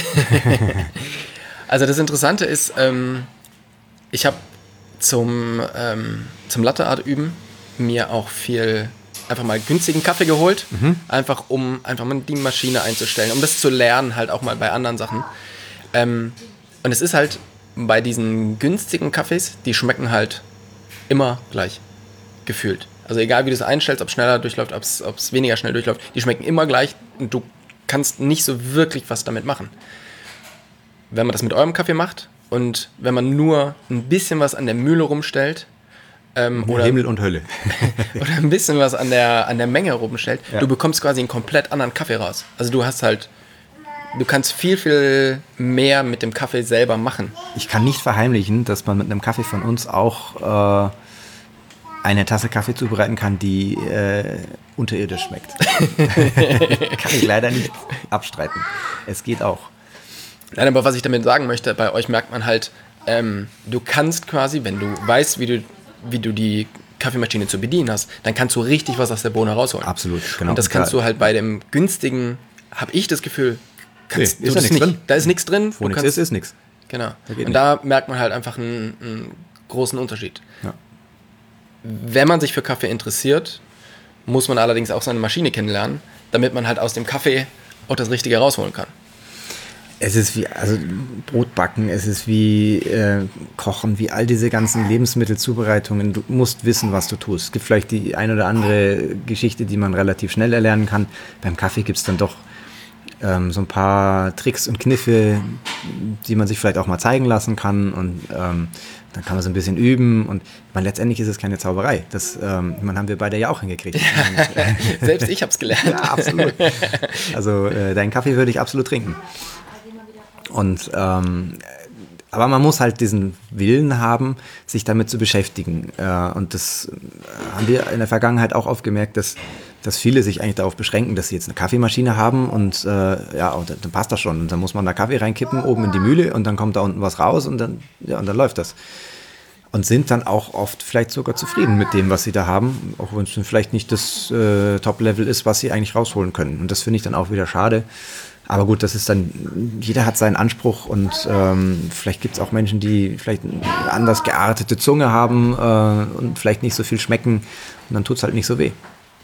Speaker 1: Also das Interessante ist, ähm, ich habe zum, ähm, zum Latte-Art üben mir auch viel einfach mal günstigen Kaffee geholt, mhm. einfach um einfach mal die Maschine einzustellen, um das zu lernen, halt auch mal bei anderen Sachen. Ähm, und es ist halt bei diesen günstigen Kaffees, die schmecken halt immer gleich, gefühlt. Also egal wie du es einstellst, ob es schneller durchläuft, ob es weniger schnell durchläuft, die schmecken immer gleich und du kannst nicht so wirklich was damit machen. Wenn man das mit eurem Kaffee macht und wenn man nur ein bisschen was an der Mühle rumstellt, ähm, oder,
Speaker 3: Himmel und Hölle.
Speaker 1: oder ein bisschen was an der, an der Menge rumstellt, ja. Du bekommst quasi einen komplett anderen Kaffee raus. Also du hast halt, du kannst viel, viel mehr mit dem Kaffee selber machen.
Speaker 3: Ich kann nicht verheimlichen, dass man mit einem Kaffee von uns auch äh, eine Tasse Kaffee zubereiten kann, die äh, unterirdisch schmeckt. Kann ich leider nicht abstreiten. Es geht auch.
Speaker 1: Nein, aber was ich damit sagen möchte, bei euch merkt man halt, ähm, du kannst quasi, wenn du weißt, wie du, wie du die Kaffeemaschine zu bedienen hast, dann kannst du richtig was aus der Bohne rausholen.
Speaker 3: Absolut, genau.
Speaker 1: Und das kannst du halt bei dem günstigen habe ich das Gefühl, kannst
Speaker 3: Nee,
Speaker 1: du
Speaker 3: ist ja
Speaker 1: das
Speaker 3: nichts
Speaker 1: nicht.
Speaker 3: drin.
Speaker 1: Da ist nichts drin.
Speaker 3: Wo
Speaker 1: Du
Speaker 3: nichts
Speaker 1: kannst-
Speaker 3: ist, ist nichts.
Speaker 1: Genau.
Speaker 3: Da geht
Speaker 1: Und
Speaker 3: nicht.
Speaker 1: da merkt man halt einfach einen, einen großen Unterschied.
Speaker 3: Ja.
Speaker 1: Wenn man sich für Kaffee interessiert, muss man allerdings auch seine Maschine kennenlernen, damit man halt aus dem Kaffee auch das Richtige rausholen kann.
Speaker 3: Es ist wie, also Brot backen, es ist wie äh, Kochen, wie all diese ganzen Lebensmittelzubereitungen. Du musst wissen, was du tust. Es gibt vielleicht die ein oder andere Geschichte, die man relativ schnell erlernen kann. Beim Kaffee gibt es dann doch ähm, so ein paar Tricks und Kniffe, die man sich vielleicht auch mal zeigen lassen kann. Und ähm, dann kann man so ein bisschen üben. Und man, letztendlich ist es keine Zauberei. Das ähm, man haben wir beide ja auch hingekriegt.
Speaker 1: Selbst ich habe es gelernt.
Speaker 3: Ja, absolut. Also äh, deinen Kaffee würde ich absolut trinken. Und ähm, aber man muss halt diesen Willen haben, sich damit zu beschäftigen. Äh, und das haben wir in der Vergangenheit auch oft gemerkt, dass, dass viele sich eigentlich darauf beschränken, dass sie jetzt eine Kaffeemaschine haben und äh, ja, und dann passt das schon. Und dann muss man da Kaffee reinkippen, oben in die Mühle und dann kommt da unten was raus und dann, ja, und dann läuft das. Und sind dann auch oft vielleicht sogar zufrieden mit dem, was sie da haben, auch wenn es dann vielleicht nicht das äh, Top-Level ist, was sie eigentlich rausholen können. Und das finde ich dann auch wieder schade. Aber gut, das ist dann, jeder hat seinen Anspruch und ähm, vielleicht gibt es auch Menschen, die vielleicht eine anders geartete Zunge haben äh, und vielleicht nicht so viel schmecken und dann tut es halt nicht so weh.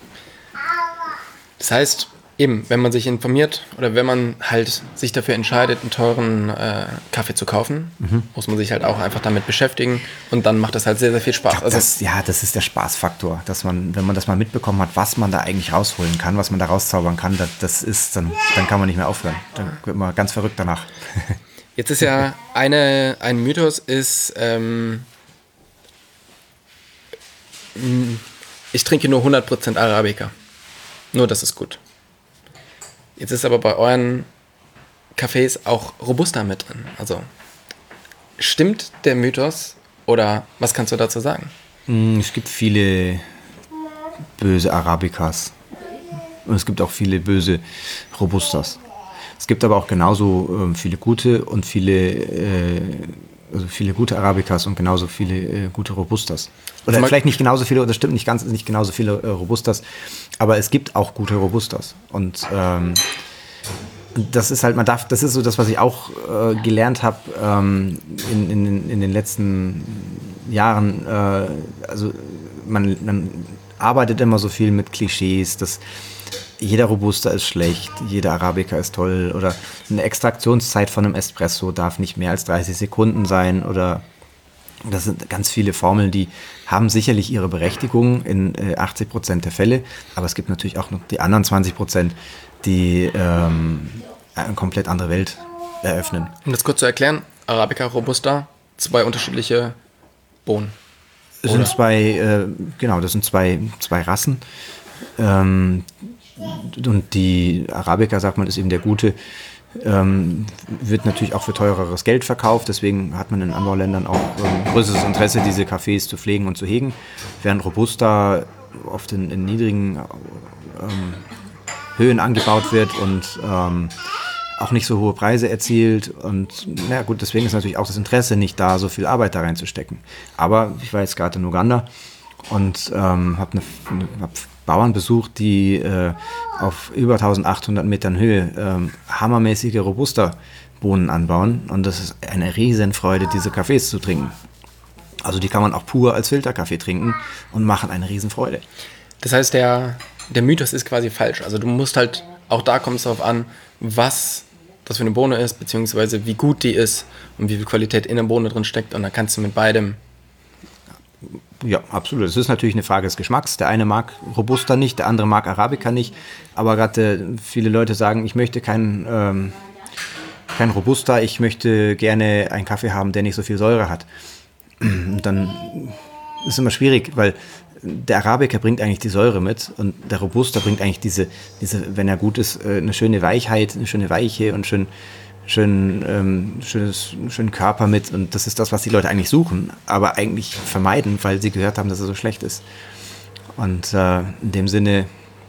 Speaker 1: Das heißt, eben, wenn man sich informiert oder wenn man halt sich dafür entscheidet, einen teuren äh, Kaffee zu kaufen, mhm. muss man sich halt auch einfach damit beschäftigen und dann macht das halt sehr, sehr viel Spaß.
Speaker 3: Glaub,
Speaker 1: also,
Speaker 3: das, ja, das ist der Spaßfaktor, dass man, wenn man das mal mitbekommen hat, was man da eigentlich rausholen kann, was man da rauszaubern kann, das, das ist, dann, dann kann man nicht mehr aufhören. Dann wird man ganz verrückt danach.
Speaker 1: Jetzt ist ja eine, ein Mythos ist, ähm, ich trinke nur hundert Prozent Arabica. Nur das ist gut. Jetzt ist aber bei euren Cafés auch Robusta mit drin. Also stimmt der Mythos oder was kannst du dazu sagen?
Speaker 3: Es gibt viele böse Arabicas und es gibt auch viele böse Robustas. Es gibt aber auch genauso äh, viele gute und viele, äh, also viele gute Arabicas und genauso viele äh, gute Robustas. Oder vielleicht nicht genauso viele, das stimmt nicht ganz, nicht genauso viele äh, Robustas, aber es gibt auch gute Robustas. Und ähm, das ist halt, man darf, das ist so das, was ich auch äh, gelernt habe ähm, in, in, in den letzten Jahren. Äh, also man, man arbeitet immer so viel mit Klischees, dass jeder Robusta ist schlecht, jeder Arabica ist toll oder eine Extraktionszeit von einem Espresso darf nicht mehr als dreißig Sekunden sein oder das sind ganz viele Formeln, die haben sicherlich ihre Berechtigung in äh, achtzig Prozent der Fälle, aber es gibt natürlich auch noch die anderen zwanzig Prozent, die ähm, eine komplett andere Welt eröffnen.
Speaker 1: Um das kurz zu erklären, Arabica, Robusta, zwei unterschiedliche Bohnen.
Speaker 3: Es sind zwei, äh, genau, das sind zwei, zwei Rassen. Ähm, und die Arabica, sagt man, ist eben der gute, ähm, wird natürlich auch für teureres Geld verkauft, deswegen hat man in Anbauländern auch ähm, größeres Interesse, diese Cafés zu pflegen und zu hegen, während Robusta oft in, in niedrigen ähm, Höhen angebaut wird und ähm, auch nicht so hohe Preise erzielt und na gut, deswegen ist natürlich auch das Interesse nicht da, so viel Arbeit da reinzustecken. Aber ich war jetzt gerade in Uganda und ähm, habe eine, eine, hab Bauern besucht, die äh, auf über eintausendachthundert Metern Höhe ähm, hammermäßige Robusta-Bohnen anbauen und das ist eine Riesenfreude, diese Kaffees zu trinken. Also die kann man auch pur als Filterkaffee trinken und machen eine Riesenfreude.
Speaker 1: Das heißt, der, der Mythos ist quasi falsch. Also du musst halt, auch da kommt es darauf an, was das für eine Bohne ist, beziehungsweise wie gut die ist und wie viel Qualität in der Bohne drin steckt und dann kannst du mit beidem.
Speaker 3: Ja, absolut. Es ist natürlich eine Frage des Geschmacks. Der eine mag Robusta nicht, der andere mag Arabica nicht. Aber gerade äh, viele Leute sagen, ich möchte kein, ähm, kein Robusta, ich möchte gerne einen Kaffee haben, der nicht so viel Säure hat. Und dann ist es immer schwierig, weil der Arabica bringt eigentlich die Säure mit und der Robusta bringt eigentlich diese, diese, wenn er gut ist, eine schöne Weichheit, eine schöne Weiche und schön, schön, ähm, schönes, schönen Körper mit. Und das ist das, was die Leute eigentlich suchen, aber eigentlich vermeiden, weil sie gehört haben, dass er so schlecht ist. Und äh, in dem Sinne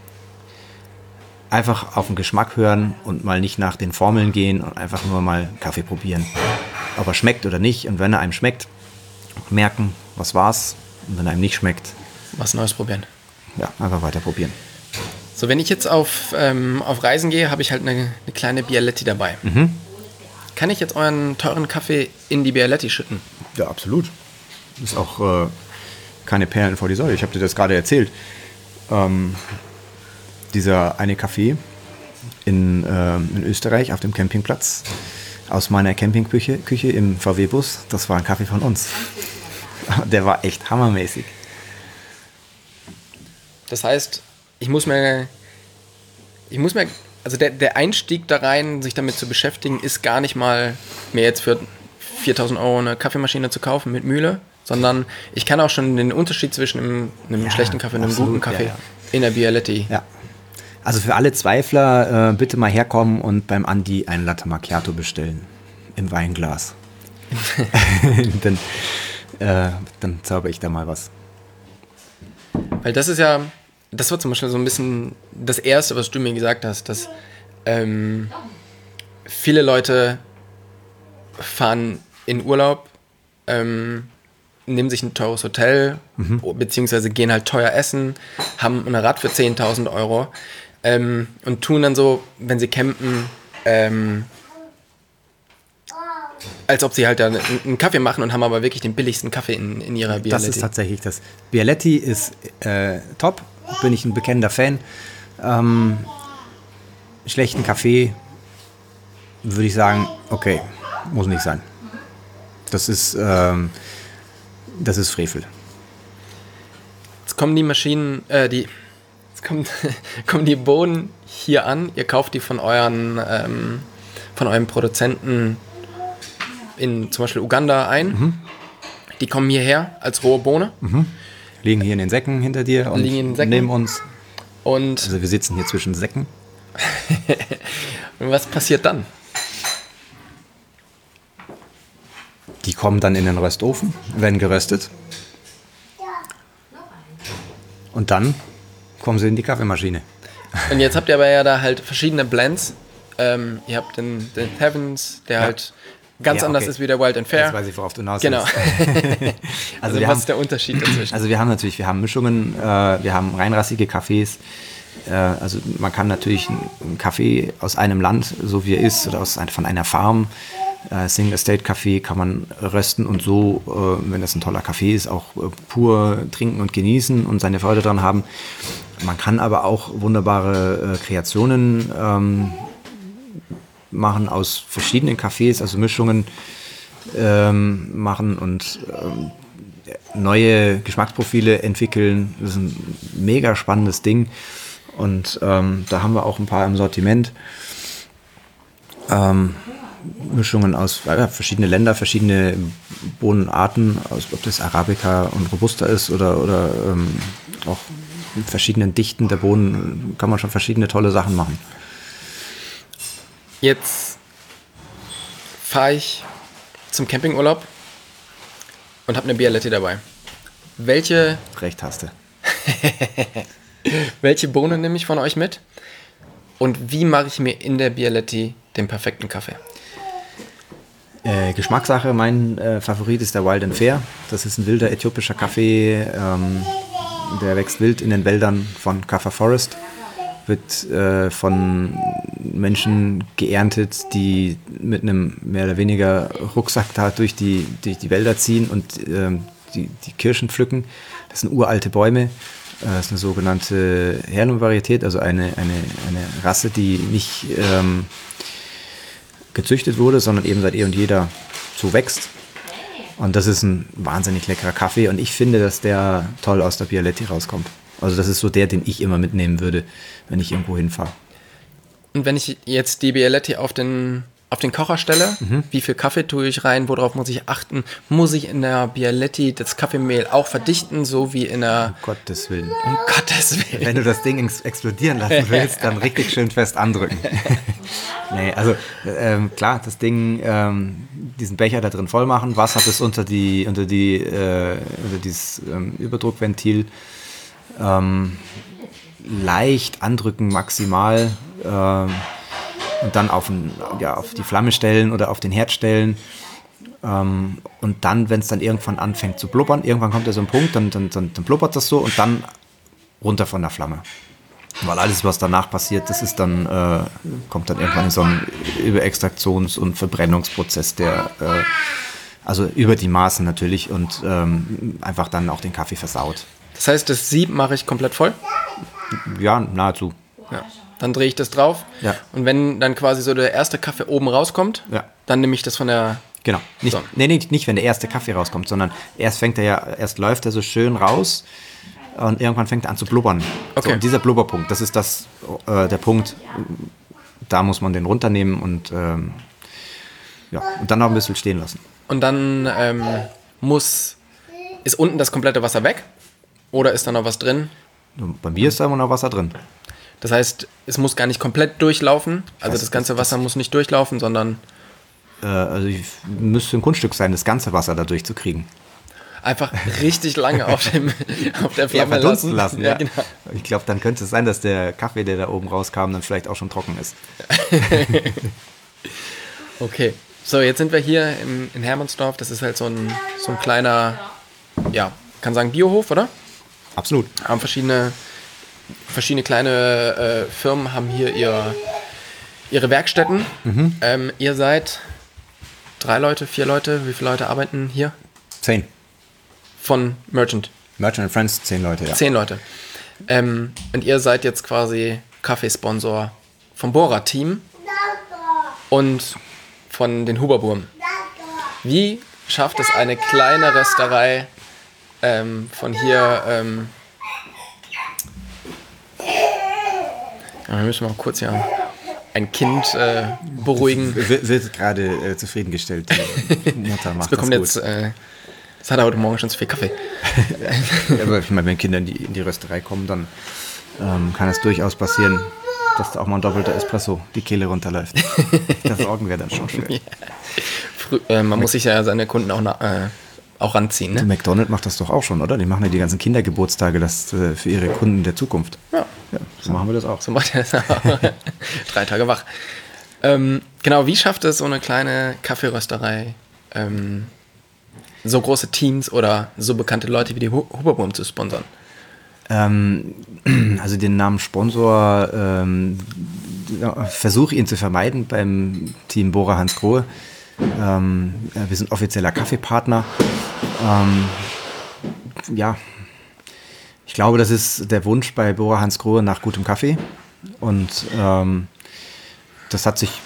Speaker 3: einfach auf den Geschmack hören und mal nicht nach den Formeln gehen und einfach nur mal Kaffee probieren. Ob er schmeckt oder nicht. Und wenn er einem schmeckt, merken, was war's. Und wenn er einem nicht schmeckt,
Speaker 1: Was Neues probieren.
Speaker 3: ja, einfach weiter probieren.
Speaker 1: So, wenn ich jetzt auf, ähm, auf Reisen gehe, habe ich halt eine, eine kleine Bialetti dabei.
Speaker 3: Mhm.
Speaker 1: Kann ich jetzt euren teuren Kaffee in die Bialetti schütten?
Speaker 3: Ja, absolut. Ist auch äh, keine Perlen vor die Säule. Ich habe dir das gerade erzählt. Ähm, dieser eine Kaffee in, äh, in Österreich auf dem Campingplatz aus meiner Campingküche Küche im V W-Bus, das war ein Kaffee von uns. Der war echt hammermäßig.
Speaker 1: Das heißt, ich muss mir, ich muss mir, also der, der Einstieg da rein, sich damit zu beschäftigen, ist gar nicht mal mir jetzt für viertausend Euro eine Kaffeemaschine zu kaufen mit Mühle, sondern ich kann auch schon den Unterschied zwischen einem, einem
Speaker 3: Ja,
Speaker 1: schlechten Kaffee und einem
Speaker 3: absolut,
Speaker 1: guten Kaffee
Speaker 3: ja, ja.
Speaker 1: in der Bialetti.
Speaker 3: Ja. Also für alle Zweifler, äh, bitte mal herkommen und beim Andi ein Latte Macchiato bestellen. Im Weinglas. dann, äh, dann zauber ich da mal was.
Speaker 1: Weil das ist ja, das war zum Beispiel so ein bisschen das Erste, was du mir gesagt hast, dass ähm, viele Leute fahren in Urlaub, ähm, nehmen sich ein teures Hotel, mhm. beziehungsweise gehen halt teuer essen, haben ein Rad für zehntausend Euro ähm, und tun dann so, wenn sie campen, ähm, als ob sie halt da einen Kaffee machen und haben aber wirklich den billigsten Kaffee in, in ihrer Bialetti.
Speaker 3: Das ist tatsächlich das. Bialetti ist äh, top, bin ich ein bekennender Fan. Ähm, schlechten Kaffee würde ich sagen, okay, muss nicht sein. Das ist, ähm, das ist Frevel.
Speaker 1: Jetzt kommen die Maschinen, äh, die, jetzt kommen, kommen die Bohnen hier an. Ihr kauft die von euren, ähm, von eurem Produzenten in zum Beispiel Uganda ein. Mhm. Die kommen hierher als rohe Bohne.
Speaker 3: Mhm. Liegen hier in den Säcken hinter dir und
Speaker 1: Liegen in den Säcken.
Speaker 3: neben uns.
Speaker 1: Und
Speaker 3: also wir sitzen hier zwischen Säcken.
Speaker 1: Und was passiert dann?
Speaker 3: Die kommen dann in den Röstofen, werden geröstet. Und dann kommen sie in die Kaffeemaschine.
Speaker 1: Und jetzt habt ihr aber ja da halt verschiedene Blends. Ähm, ihr habt den, den Heavens, der ja. halt ganz ja, okay. anders ist wie der Wild and Fair.
Speaker 3: Jetzt weiß ich, worauf du hinaus
Speaker 1: Genau.
Speaker 3: also
Speaker 1: also
Speaker 3: wir
Speaker 1: was
Speaker 3: haben,
Speaker 1: ist der Unterschied dazwischen?
Speaker 3: Also wir haben natürlich, wir haben Mischungen, äh, wir haben reinrassige Kaffees. Äh, also man kann natürlich einen Kaffee aus einem Land, so wie er ist, oder aus, von einer Farm, äh, Single Estate Kaffee kann man rösten und so, äh, wenn das ein toller Kaffee ist, auch äh, pur trinken und genießen und seine Freude dran haben. Man kann aber auch wunderbare äh, Kreationen ähm, machen aus verschiedenen Kaffees, also Mischungen ähm, machen und ähm, neue Geschmacksprofile entwickeln. Das ist ein mega spannendes Ding und ähm, da haben wir auch ein paar im Sortiment. Ähm, Mischungen aus ja, verschiedene Länder, verschiedene Bohnenarten, aus, ob das Arabica und Robusta ist oder, oder ähm, auch mit verschiedenen Dichten der Bohnen kann man schon verschiedene tolle Sachen machen.
Speaker 1: Jetzt fahre ich zum Campingurlaub und habe eine Bialetti dabei. Welche...
Speaker 3: Recht hast du.
Speaker 1: Welche Bohnen nehme ich von euch mit? Und wie mache ich mir in der Bialetti den perfekten Kaffee?
Speaker 3: Äh, Geschmackssache, mein äh, Favorit ist der Wild and Fair. Das ist ein wilder äthiopischer Kaffee, ähm, der wächst wild in den Wäldern von Kaffa Forest. Wird äh, von Menschen geerntet, die mit einem mehr oder weniger Rucksack da durch die, durch die Wälder ziehen und ähm, die, die Kirschen pflücken. Das sind uralte Bäume. Das ist eine sogenannte Heirloom-Varietät, also eine, eine, eine Rasse, die nicht ähm, gezüchtet wurde, sondern eben seit eh und jeder so wächst. Und das ist ein wahnsinnig leckerer Kaffee und ich finde, dass der toll aus der Bialetti rauskommt. Also das ist so der, den ich immer mitnehmen würde, wenn ich irgendwo hinfahre.
Speaker 1: Und wenn ich jetzt die Bialetti auf den, auf den Kocher stelle, mhm. wie viel Kaffee tue ich rein, worauf muss ich achten? Muss ich in der Bialetti das Kaffeemehl auch verdichten, so wie in der...
Speaker 3: Um Gottes Willen.
Speaker 1: Um Gottes Willen.
Speaker 3: Wenn du das Ding ex- explodieren lassen willst, dann richtig schön fest andrücken. Nee, also ähm, klar, das Ding, ähm, diesen Becher da drin voll machen, Wasser bis unter die, unter die, äh, unter dieses ähm, Überdruckventil, ähm, leicht andrücken maximal, ähm, und dann auf, ein, ja, auf die Flamme stellen oder auf den Herd stellen. Ähm, und dann, wenn es dann irgendwann anfängt zu blubbern, irgendwann kommt ja so ein Punkt, dann, dann, dann, dann blubbert das so und dann runter von der Flamme. Weil alles, was danach passiert, das ist dann, äh, kommt dann irgendwann in so einen Überextraktions- und Verbrennungsprozess, der, äh, also über die Maßen natürlich und ähm, einfach dann auch den Kaffee versaut.
Speaker 1: Das heißt, das Sieb mache ich komplett voll?
Speaker 3: Ja, nahezu.
Speaker 1: Ja. Dann drehe ich das drauf.
Speaker 3: Ja.
Speaker 1: Und wenn dann quasi so der erste Kaffee oben rauskommt,
Speaker 3: ja.
Speaker 1: dann nehme ich das von der...
Speaker 3: Genau. Nicht,
Speaker 1: so.
Speaker 3: nee, nee, nicht, wenn der erste Kaffee rauskommt, sondern erst fängt er ja, erst läuft er so schön raus und irgendwann fängt er an zu blubbern.
Speaker 1: Okay.
Speaker 3: So, und dieser Blubberpunkt, das ist das, äh, der Punkt, da muss man den runternehmen und, ähm, ja, und dann noch ein bisschen stehen lassen.
Speaker 1: Und dann ähm, muss, ist unten das komplette Wasser weg oder ist da noch was drin?
Speaker 3: Bei mir ist da immer noch Wasser drin.
Speaker 1: Das heißt, es muss gar nicht komplett durchlaufen, also das, das ganze Wasser das, muss nicht durchlaufen, sondern...
Speaker 3: Äh, also ich müsste ein Kunststück sein, das ganze Wasser da durchzukriegen.
Speaker 1: Einfach richtig lange auf, dem, auf der Flamme
Speaker 3: ja, lassen. lassen ja.
Speaker 1: Ja, genau.
Speaker 3: Ich glaube, dann könnte es sein, dass der Kaffee, der da oben rauskam, dann vielleicht auch schon trocken ist.
Speaker 1: Okay, so jetzt sind wir hier im, in Hermannsdorf. Das ist halt so ein, so ein kleiner, ja, kann sagen Biohof, oder?
Speaker 3: Absolut.
Speaker 1: Haben verschiedene, verschiedene kleine äh, Firmen haben hier ihr, ihre Werkstätten. Mhm. Ähm, ihr seid drei Leute, vier Leute. Wie viele Leute arbeiten hier?
Speaker 3: Zehn.
Speaker 1: Von Merchant.
Speaker 3: Merchant and Friends, zehn Leute, ja.
Speaker 1: Zehn Leute. Ähm, und ihr seid jetzt quasi Kaffeesponsor vom Bohrer-Team und von den Huberburm. Wie schafft es eine kleine Rösterei ähm, von hier... Ähm ja, wir müssen mal kurz hier ein Kind äh, beruhigen.
Speaker 3: Wird, wird gerade äh, zufriedengestellt. Die Mutter macht
Speaker 1: das bekommt
Speaker 3: das
Speaker 1: jetzt... Äh, Das hat er heute Morgen schon zu viel Kaffee.
Speaker 3: Ja, aber ich meine, wenn Kinder in die, in die Rösterei kommen, dann ähm, kann es durchaus passieren, dass da auch mal ein doppelter Espresso die Kehle runterläuft. Da sorgen wir dann schon für.
Speaker 1: Ja. Frü- äh, man Mac- muss sich ja seine Kunden auch, na, äh, auch ranziehen. Ne?
Speaker 3: McDonald's macht das doch auch schon, oder? Die machen ja die ganzen Kindergeburtstage das, äh, für ihre Kunden der Zukunft.
Speaker 1: Ja.
Speaker 3: Ja, so machen wir das auch.
Speaker 1: So macht er das auch. Drei Tage wach. Ähm, genau, wie schafft es so eine kleine Kaffeerösterei, ähm, so große Teams oder so bekannte Leute wie die Huberburm zu sponsern?
Speaker 3: Ähm, also den Namen Sponsor ähm, ja, versuche ihn zu vermeiden beim Team Bohrer Hansgrohe. Ähm, wir sind offizieller Kaffeepartner. Ähm, ja, ich glaube, das ist der Wunsch bei Bohrer Hansgrohe nach gutem Kaffee. Und ähm, das hat sich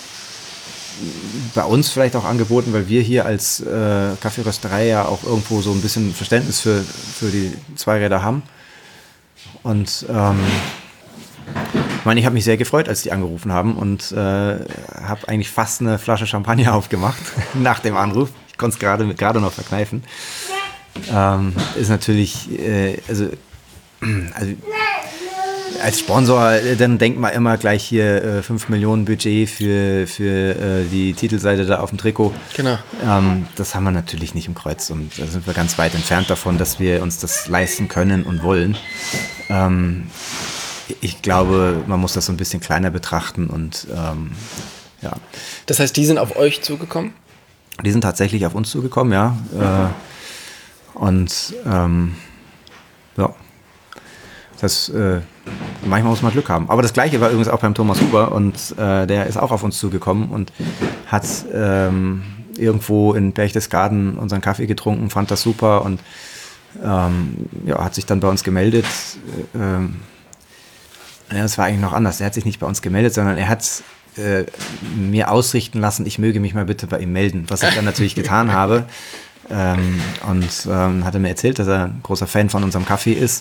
Speaker 3: bei uns vielleicht auch angeboten, weil wir hier als äh, Kaffeerösterei ja auch irgendwo so ein bisschen Verständnis für, für die Zweiräder haben. Und ähm, ich meine, ich habe mich sehr gefreut, als die angerufen haben und äh, habe eigentlich fast eine Flasche Champagner aufgemacht nach dem Anruf. Ich konnte es gerade gerade noch verkneifen. Ähm, ist natürlich, äh, also, also als Sponsor, dann denkt man immer gleich hier äh, fünf Millionen Budget für, für äh, die Titelseite da auf dem Trikot.
Speaker 1: Genau.
Speaker 3: Ähm, das haben wir natürlich nicht im Kreuz und da sind wir ganz weit entfernt davon, dass wir uns das leisten können und wollen. Ähm, ich glaube, man muss das so ein bisschen kleiner betrachten und ähm, ja.
Speaker 1: Das heißt, die sind auf euch zugekommen?
Speaker 3: Die sind tatsächlich auf uns zugekommen, ja. Äh, und ähm, ja. Das, äh, manchmal muss man Glück haben. Aber das Gleiche war übrigens auch beim Thomas Huber und äh, der ist auch auf uns zugekommen und hat ähm, irgendwo in Berchtesgaden unseren Kaffee getrunken, fand das super und ähm, ja, hat sich dann bei uns gemeldet. Ähm, ja, das war eigentlich noch anders. Er hat sich nicht bei uns gemeldet, sondern er hat äh, mir ausrichten lassen, ich möge mich mal bitte bei ihm melden, was ich dann natürlich getan habe. Ähm, und ähm, hat er mir erzählt, dass er ein großer Fan von unserem Kaffee ist.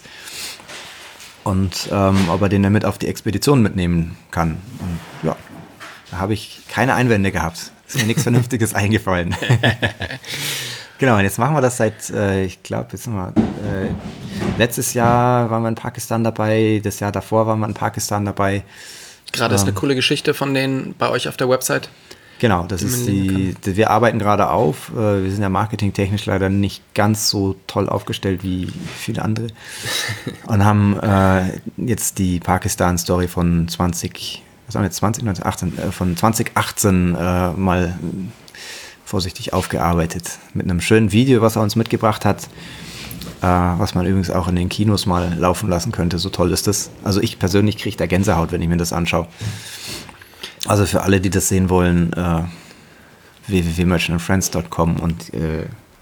Speaker 3: Und ähm, ob er den damit auf die Expedition mitnehmen kann. Und ja, da habe ich keine Einwände gehabt. Ist mir nichts Vernünftiges eingefallen. Genau, und jetzt machen wir das seit, äh, ich glaube, jetzt sind wir, äh, letztes Jahr waren wir in Pakistan dabei, das Jahr davor waren wir in Pakistan dabei.
Speaker 1: Gerade ähm, ist eine coole Geschichte von denen bei euch auf der Website.
Speaker 3: Genau, das ist die, die, wir arbeiten gerade auf. Wir sind ja marketingtechnisch leider nicht ganz so toll aufgestellt wie viele andere und haben äh, jetzt die Pakistan-Story von zwanzig, was haben wir jetzt, zwanzig, neunzehn, achtzehn, äh, von zwanzig achtzehn äh, mal vorsichtig aufgearbeitet mit einem schönen Video, was er uns mitgebracht hat. äh, was man übrigens auch in den Kinos mal laufen lassen könnte. So toll ist das. Also ich persönlich kriege da Gänsehaut, wenn ich mir das anschaue. Also für alle, die das sehen wollen, äh, w w w punkt merchant and friends punkt com und äh,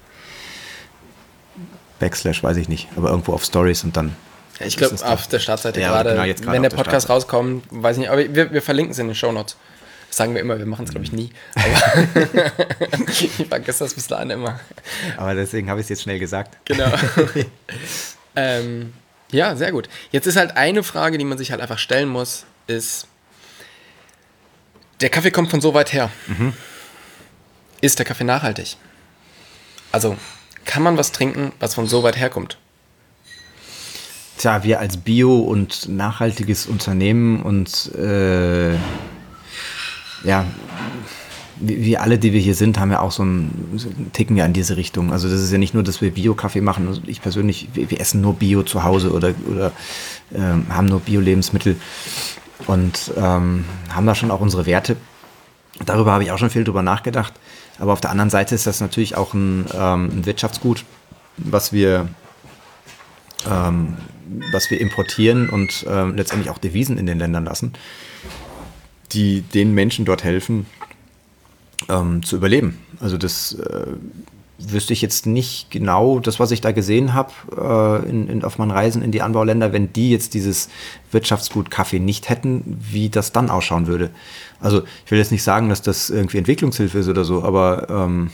Speaker 3: Backslash, weiß ich nicht, aber irgendwo auf Stories und dann.
Speaker 1: Ja, ich glaube, auf der Startseite
Speaker 3: ja,
Speaker 1: gerade,
Speaker 3: genau, jetzt
Speaker 1: wenn der
Speaker 3: der
Speaker 1: Podcast rauskommt, weiß ich nicht, aber wir, wir verlinken es in den Shownotes. Das sagen wir immer, wir machen es, glaube ich, nie. Aber ich vergesse das bis dahin immer.
Speaker 3: Aber deswegen habe ich es jetzt schnell gesagt.
Speaker 1: Genau. ähm, ja, sehr gut. Jetzt ist halt eine Frage, die man sich halt einfach stellen muss, ist, der Kaffee kommt von so weit her. Mhm. Ist der Kaffee nachhaltig? Also, kann man was trinken, was von so weit herkommt?
Speaker 3: Tja, wir als Bio- und nachhaltiges Unternehmen und äh, ja, wir alle, die wir hier sind, haben ja auch so einen, so einen Ticken ja in diese Richtung. Also das ist ja nicht nur, dass wir Bio-Kaffee machen. Also ich persönlich, wir, wir essen nur Bio zu Hause oder, oder ähm, haben nur Bio-Lebensmittel und ähm, haben da schon auch unsere Werte. Darüber habe ich auch schon viel drüber nachgedacht. Aber auf der anderen Seite ist das natürlich auch ein, ähm, ein Wirtschaftsgut, was wir, ähm, was wir importieren und ähm, letztendlich auch Devisen in den Ländern lassen, die den Menschen dort helfen, ähm, zu überleben. Also das äh, wüsste ich jetzt nicht genau, das, was ich da gesehen habe äh, in, in, auf meinen Reisen in die Anbauländer, wenn die jetzt dieses Wirtschaftsgut Kaffee nicht hätten, wie das dann ausschauen würde. Also ich will jetzt nicht sagen, dass das irgendwie Entwicklungshilfe ist oder so, aber ähm,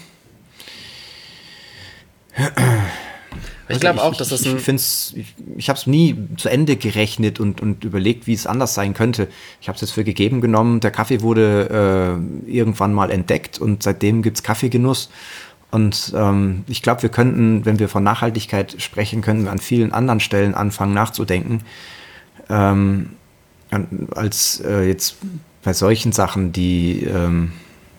Speaker 1: ich glaube auch, dass das ein...
Speaker 3: Ich, ich, ich, ich habe es nie zu Ende gerechnet und, und überlegt, wie es anders sein könnte. Ich habe es jetzt für gegeben genommen. Der Kaffee wurde äh, irgendwann mal entdeckt und seitdem gibt es Kaffeegenuss. Und ähm, ich glaube, wir könnten, wenn wir von Nachhaltigkeit sprechen, könnten wir an vielen anderen Stellen anfangen nachzudenken, ähm, als äh, jetzt bei solchen Sachen, die ähm,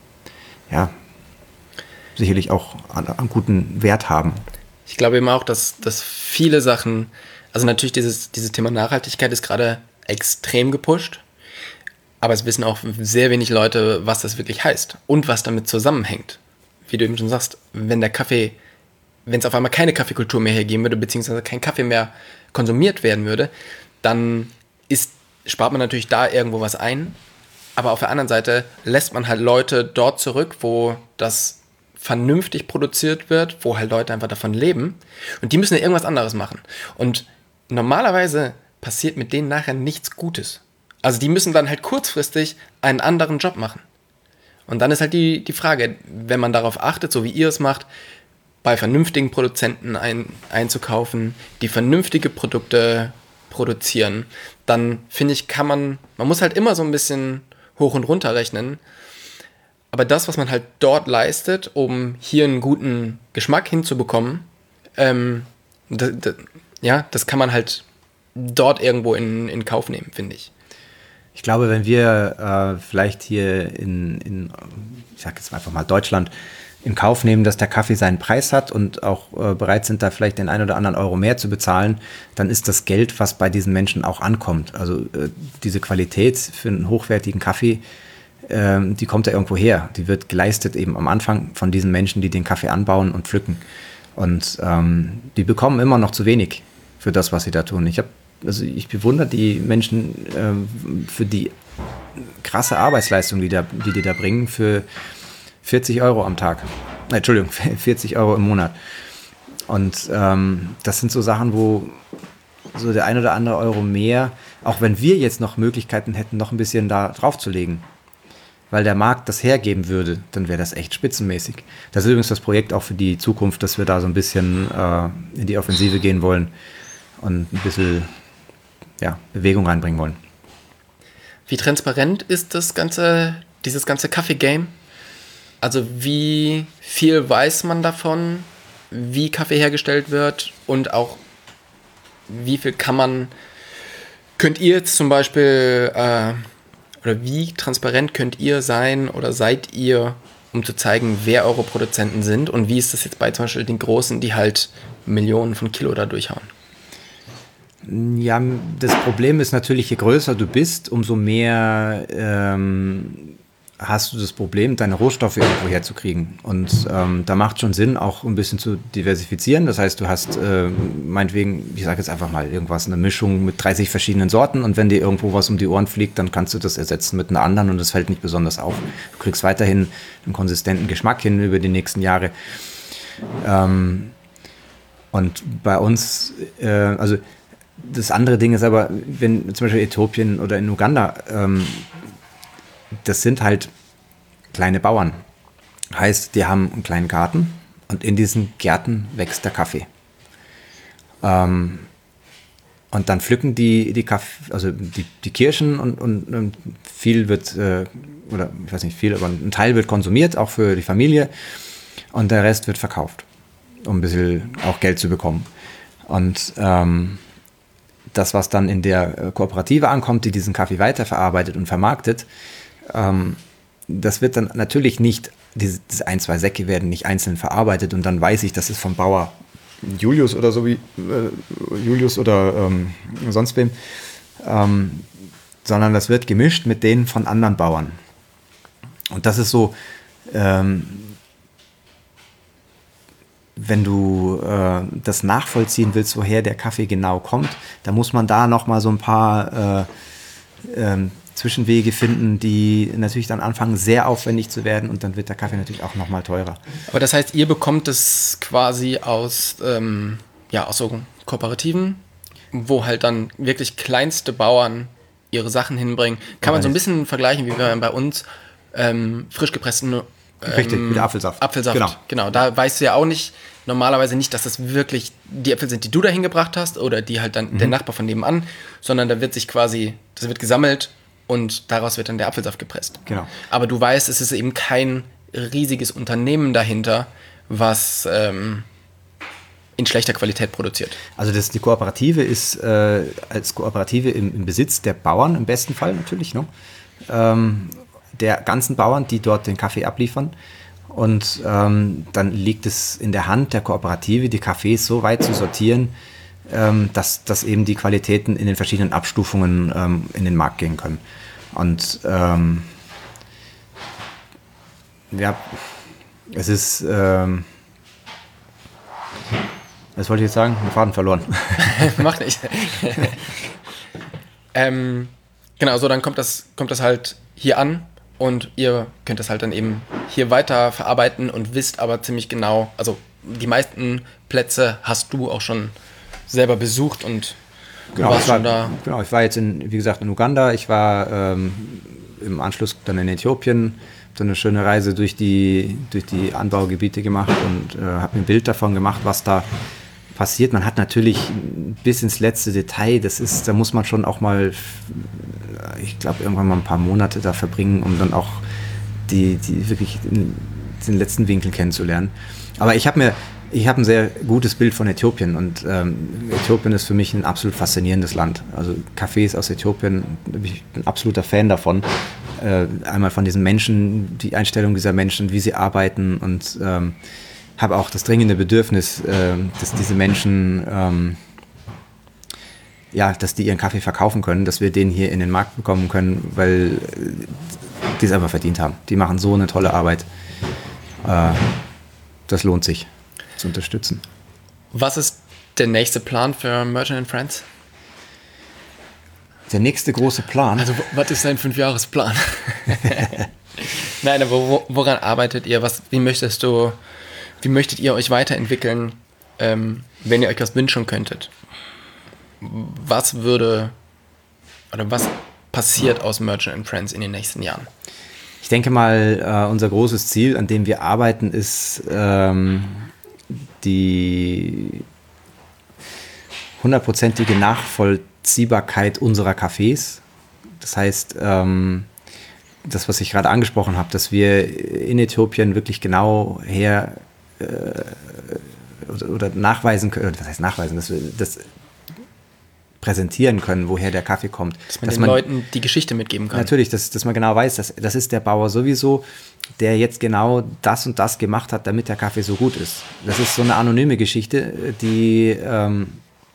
Speaker 3: ja sicherlich auch an, an guten Wert haben.
Speaker 1: Ich glaube eben auch, dass, dass viele Sachen, also natürlich dieses, dieses Thema Nachhaltigkeit ist gerade extrem gepusht, aber es wissen auch sehr wenig Leute, was das wirklich heißt und was damit zusammenhängt. Wie du eben schon sagst, wenn der Kaffee, wenn es auf einmal keine Kaffeekultur mehr hergeben würde, beziehungsweise kein Kaffee mehr konsumiert werden würde, dann ist, spart man natürlich da irgendwo was ein, aber auf der anderen Seite lässt man halt Leute dort zurück, wo das vernünftig produziert wird, wo halt Leute einfach davon leben und die müssen ja irgendwas anderes machen. Und normalerweise passiert mit denen nachher nichts Gutes. Also die müssen dann halt kurzfristig einen anderen Job machen. Und dann ist halt die, die Frage, wenn man darauf achtet, so wie ihr es macht, bei vernünftigen Produzenten ein, einzukaufen, die vernünftige Produkte produzieren, dann finde ich, kann man, man muss halt immer so ein bisschen hoch und runter rechnen. Aber das, was man halt dort leistet, um hier einen guten Geschmack hinzubekommen, ähm, d- d- ja, das kann man halt dort irgendwo in, in Kauf nehmen, finde ich.
Speaker 3: Ich glaube, wenn wir äh, vielleicht hier in, in, ich sag jetzt einfach mal Deutschland, in Kauf nehmen, dass der Kaffee seinen Preis hat und auch äh, bereit sind, da vielleicht den einen oder anderen Euro mehr zu bezahlen, dann ist das Geld, was bei diesen Menschen auch ankommt. Also äh, diese Qualität für einen hochwertigen Kaffee, äh, die kommt ja irgendwo her. Die wird geleistet eben am Anfang von diesen Menschen, die den Kaffee anbauen und pflücken. Und ähm, die bekommen immer noch zu wenig für das, was sie da tun. Ich habe Also ich bewundere die Menschen ähm, für die krasse Arbeitsleistung, die, da, die die da bringen, für vierzig Euro am Tag. Äh, Entschuldigung, vierzig Euro im Monat. Und ähm, das sind so Sachen, wo so der ein oder andere Euro mehr, auch wenn wir jetzt noch Möglichkeiten hätten, noch ein bisschen da draufzulegen, weil der Markt das hergeben würde, dann wäre das echt spitzenmäßig. Das ist übrigens das Projekt auch für die Zukunft, dass wir da so ein bisschen äh, in die Offensive gehen wollen und ein bisschen ja, Bewegung reinbringen wollen.
Speaker 1: Wie transparent ist das ganze, dieses ganze Kaffee-Game? Also wie viel weiß man davon, wie Kaffee hergestellt wird und auch wie viel kann man, könnt ihr jetzt zum Beispiel, äh, oder wie transparent könnt ihr sein oder seid ihr, um zu zeigen, wer eure Produzenten sind und wie ist das jetzt bei zum Beispiel den Großen, die halt Millionen von Kilo da durchhauen?
Speaker 3: Ja, das Problem ist natürlich, je größer du bist, umso mehr ähm, hast du das Problem, deine Rohstoffe irgendwo herzukriegen. Und ähm, da macht schon Sinn, auch ein bisschen zu diversifizieren. Das heißt, du hast äh, meinetwegen, ich sage jetzt einfach mal irgendwas, eine Mischung mit dreißig verschiedenen Sorten und wenn dir irgendwo was um die Ohren fliegt, dann kannst du das ersetzen mit einer anderen und das fällt nicht besonders auf. Du kriegst weiterhin einen konsistenten Geschmack hin über die nächsten Jahre. Ähm, und bei uns, äh, also das andere Ding ist aber, wenn zum Beispiel Äthiopien oder in Uganda, ähm, das sind halt kleine Bauern. Heißt, die haben einen kleinen Garten und in diesen Gärten wächst der Kaffee. Ähm, und dann pflücken die, die Kaffee, also die, die Kirschen und, und, und viel wird, äh, oder ich weiß nicht viel, aber ein Teil wird konsumiert, auch für die Familie und der Rest wird verkauft, um ein bisschen auch Geld zu bekommen. Und ähm, das, was dann in der Kooperative ankommt, die diesen Kaffee weiterverarbeitet und vermarktet, ähm, das wird dann natürlich nicht, diese, diese ein, zwei Säcke werden nicht einzeln verarbeitet und dann weiß ich, das ist vom Bauer Julius oder so wie äh, Julius oder ähm, sonst wem, ähm, sondern das wird gemischt mit denen von anderen Bauern. Und das ist so, ähm, wenn du äh, das nachvollziehen willst, woher der Kaffee genau kommt, dann muss man da nochmal so ein paar äh, ähm, Zwischenwege finden, die natürlich dann anfangen, sehr aufwendig zu werden und dann wird der Kaffee natürlich auch nochmal teurer.
Speaker 1: Aber das heißt, ihr bekommt es quasi aus, ähm, ja, aus so Kooperativen, wo halt dann wirklich kleinste Bauern ihre Sachen hinbringen. Kann man so ein bisschen vergleichen, wie wir bei uns ähm, frisch gepressten ähm,
Speaker 3: Richtig, mit Apfelsaft.
Speaker 1: Apfelsaft,
Speaker 3: genau.
Speaker 1: genau. Da weißt du ja auch nicht, normalerweise nicht, dass das wirklich die Äpfel sind, die du da hingebracht hast oder die halt dann mhm. der Nachbar von nebenan, sondern da wird sich quasi, das wird gesammelt und daraus wird dann der Apfelsaft gepresst.
Speaker 3: Genau.
Speaker 1: Aber du weißt, es ist eben kein riesiges Unternehmen dahinter, was ähm, in schlechter Qualität produziert.
Speaker 3: Also das, die Kooperative ist äh, als Kooperative im, im Besitz der Bauern, im besten Fall natürlich, ne? ähm, der ganzen Bauern, die dort den Kaffee abliefern. Und ähm, dann liegt es in der Hand der Kooperative, die Kaffees so weit zu sortieren, ähm, dass, dass eben die Qualitäten in den verschiedenen Abstufungen ähm, in den Markt gehen können. Und ähm, ja, es ist, ähm, was wollte ich jetzt sagen? Den Faden verloren.
Speaker 1: Macht nicht. ähm, genau, so dann kommt das, kommt das halt hier an. Und ihr könnt es halt dann eben hier weiter verarbeiten und wisst aber ziemlich genau, also die meisten Plätze hast du auch schon selber besucht und
Speaker 3: genau,
Speaker 1: warst
Speaker 3: ich war,
Speaker 1: schon da.
Speaker 3: Genau, ich war jetzt, in, wie gesagt, in Uganda, ich war ähm, im Anschluss dann in Äthiopien, habe so eine schöne Reise durch die, durch die Anbaugebiete gemacht und äh, habe mir ein Bild davon gemacht, was da passiert. Man hat natürlich bis ins letzte Detail, das ist, da muss man schon auch mal, ich glaube, irgendwann mal ein paar Monate da verbringen, um dann auch die, die wirklich den, den letzten Winkel kennenzulernen. Aber ich habe mir, ich habe ein sehr gutes Bild von Äthiopien und ähm, Äthiopien ist für mich ein absolut faszinierendes Land. Also Cafés aus Äthiopien, ich bin ein absoluter Fan davon. Äh, einmal von diesen Menschen, die Einstellung dieser Menschen, wie sie arbeiten und ähm, habe auch das dringende Bedürfnis, äh, dass diese Menschen, ähm, ja, dass die ihren Kaffee verkaufen können, dass wir den hier in den Markt bekommen können, weil äh, die es einfach verdient haben. Die machen so eine tolle Arbeit. Äh, das lohnt sich zu unterstützen.
Speaker 1: Was ist der nächste Plan für Merchant and Friends?
Speaker 3: Der nächste große Plan?
Speaker 1: Also was ist dein Fünfjahresplan? Nein, aber wo, woran arbeitet ihr? Was, wie möchtest du... Wie möchtet ihr euch weiterentwickeln, ähm, wenn ihr euch was wünschen könntet? Was würde oder was passiert aus Merchant and Friends in den nächsten Jahren?
Speaker 3: Ich denke mal, äh, unser großes Ziel, an dem wir arbeiten, ist ähm, die hundertprozentige Nachvollziehbarkeit unserer Cafés. Das heißt, ähm, das, was ich gerade angesprochen habe, dass wir in Äthiopien wirklich genau her Oder, oder nachweisen können, was heißt nachweisen, dass wir das präsentieren können, woher der Kaffee kommt.
Speaker 1: Dass man
Speaker 3: dass
Speaker 1: den
Speaker 3: man,
Speaker 1: Leuten die Geschichte mitgeben kann.
Speaker 3: Natürlich, dass, dass man genau weiß, dass, das ist der Bauer sowieso, der jetzt genau das und das gemacht hat, damit der Kaffee so gut ist. Das ist so eine anonyme Geschichte, die ähm,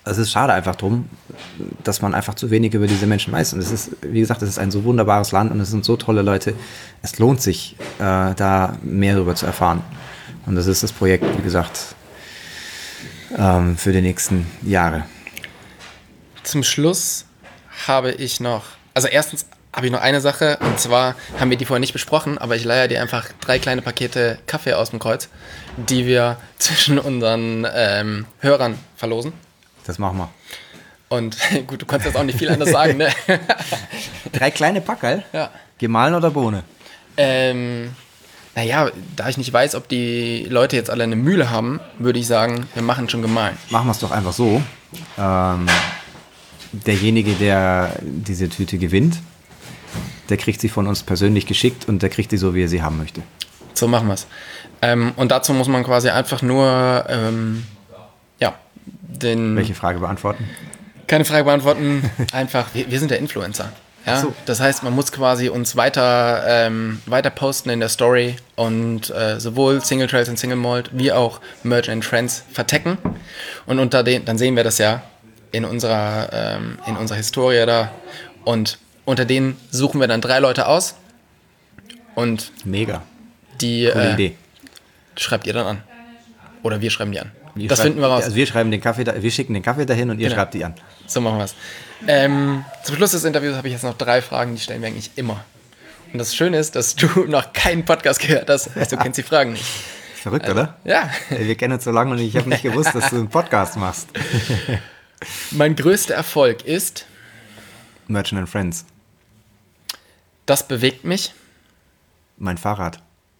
Speaker 3: es ist schade einfach drum, dass man einfach zu wenig über diese Menschen weiß. Und es ist, wie gesagt, es ist ein so wunderbares Land und es sind so tolle Leute. Es lohnt sich, äh, da mehr darüber zu erfahren. Und das ist das Projekt, wie gesagt, ähm, für die nächsten Jahre.
Speaker 1: Zum Schluss habe ich noch, also erstens habe ich noch eine Sache, und zwar haben wir die vorher nicht besprochen, aber ich leihe dir einfach drei kleine Pakete Kaffee aus dem Kreuz, die wir zwischen unseren ähm, Hörern verlosen.
Speaker 3: Das machen wir.
Speaker 1: Und gut, du kannst jetzt auch nicht viel anders sagen, ne?
Speaker 3: Drei kleine Packerl?
Speaker 1: Ja.
Speaker 3: Gemahlen oder Bohne?
Speaker 1: Ähm, naja, da ich nicht weiß, ob die Leute jetzt alle eine Mühle haben, würde ich sagen, wir machen schon gemahlen.
Speaker 3: Machen wir es doch einfach so. Ähm, derjenige, der diese Tüte gewinnt, der kriegt sie von uns persönlich geschickt und der kriegt die so, wie er sie haben möchte.
Speaker 1: So machen wir es. Ähm, und dazu muss man quasi einfach nur, ähm, ja, den...
Speaker 3: Welche Frage beantworten?
Speaker 1: Keine Frage beantworten, einfach, wir, wir sind der Influencer. Ja?
Speaker 3: Ach so.
Speaker 1: Das heißt, man muss quasi uns weiter, ähm, weiter posten in der Story und äh, sowohl Single Trails und Single Malt wie auch Merge and Trends vertecken. Und unter den, dann sehen wir das ja in unserer, ähm, in unserer Historie da. Und unter denen suchen wir dann drei Leute aus und
Speaker 3: Mega.
Speaker 1: die
Speaker 3: Coole
Speaker 1: äh,
Speaker 3: Idee.
Speaker 1: schreibt ihr dann an. Oder wir schreiben die an.
Speaker 3: Ihr
Speaker 1: das
Speaker 3: schreibt,
Speaker 1: finden wir raus.
Speaker 3: Also wir schreiben den Kaffee, da, wir schicken den Kaffee dahin und ihr
Speaker 1: Genau.
Speaker 3: schreibt die an.
Speaker 1: So machen wir es. Ähm, zum Schluss des Interviews habe ich jetzt noch drei Fragen, die stellen wir eigentlich immer. Und das Schöne ist, dass du noch keinen Podcast gehört hast, also du kennst die Fragen nicht.
Speaker 3: Verrückt, also, oder?
Speaker 1: Ja.
Speaker 3: Ey, wir kennen uns so lange und ich habe nicht gewusst, dass du einen Podcast machst.
Speaker 1: Mein größter Erfolg ist,
Speaker 3: Merchant and Friends.
Speaker 1: das bewegt mich.
Speaker 3: Mein Fahrrad.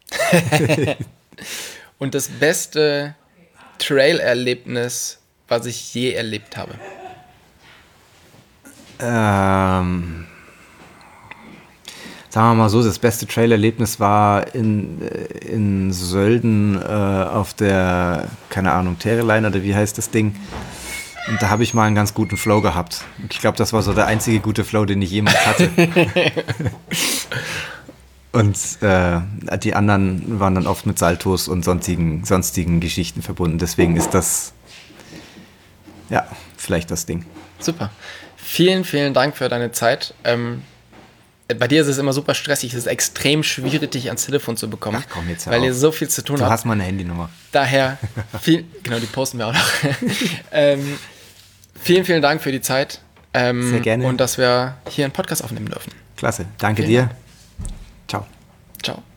Speaker 1: Und das beste Trail-Erlebnis, was ich je erlebt habe.
Speaker 3: Ähm, sagen wir mal so, das beste Trail-Erlebnis war in, in Sölden äh, auf der, keine Ahnung, Terreline oder wie heißt das Ding. Und da habe ich mal einen ganz guten Flow gehabt. Ich glaube, das war so der einzige gute Flow, den ich jemals hatte. Und äh, die anderen waren dann oft mit Saltos und sonstigen, sonstigen Geschichten verbunden. Deswegen ist das, ja, vielleicht das Ding.
Speaker 1: Super. Vielen, vielen Dank für deine Zeit. Ähm, bei dir ist es immer super stressig. Es ist extrem schwierig, dich ans Telefon zu bekommen.
Speaker 3: Ach komm, jetzt hör
Speaker 1: weil
Speaker 3: auf.
Speaker 1: ihr so viel zu tun
Speaker 3: Du
Speaker 1: habt.
Speaker 3: hast meine Handynummer.
Speaker 1: Daher, viel, genau, die posten wir auch noch. ähm, vielen, vielen Dank für die Zeit. Ähm,
Speaker 3: Sehr gerne.
Speaker 1: Und dass wir hier einen Podcast aufnehmen dürfen.
Speaker 3: Klasse. Danke
Speaker 1: Vielen
Speaker 3: dir.
Speaker 1: Dank.
Speaker 3: Ciao.
Speaker 1: Ciao.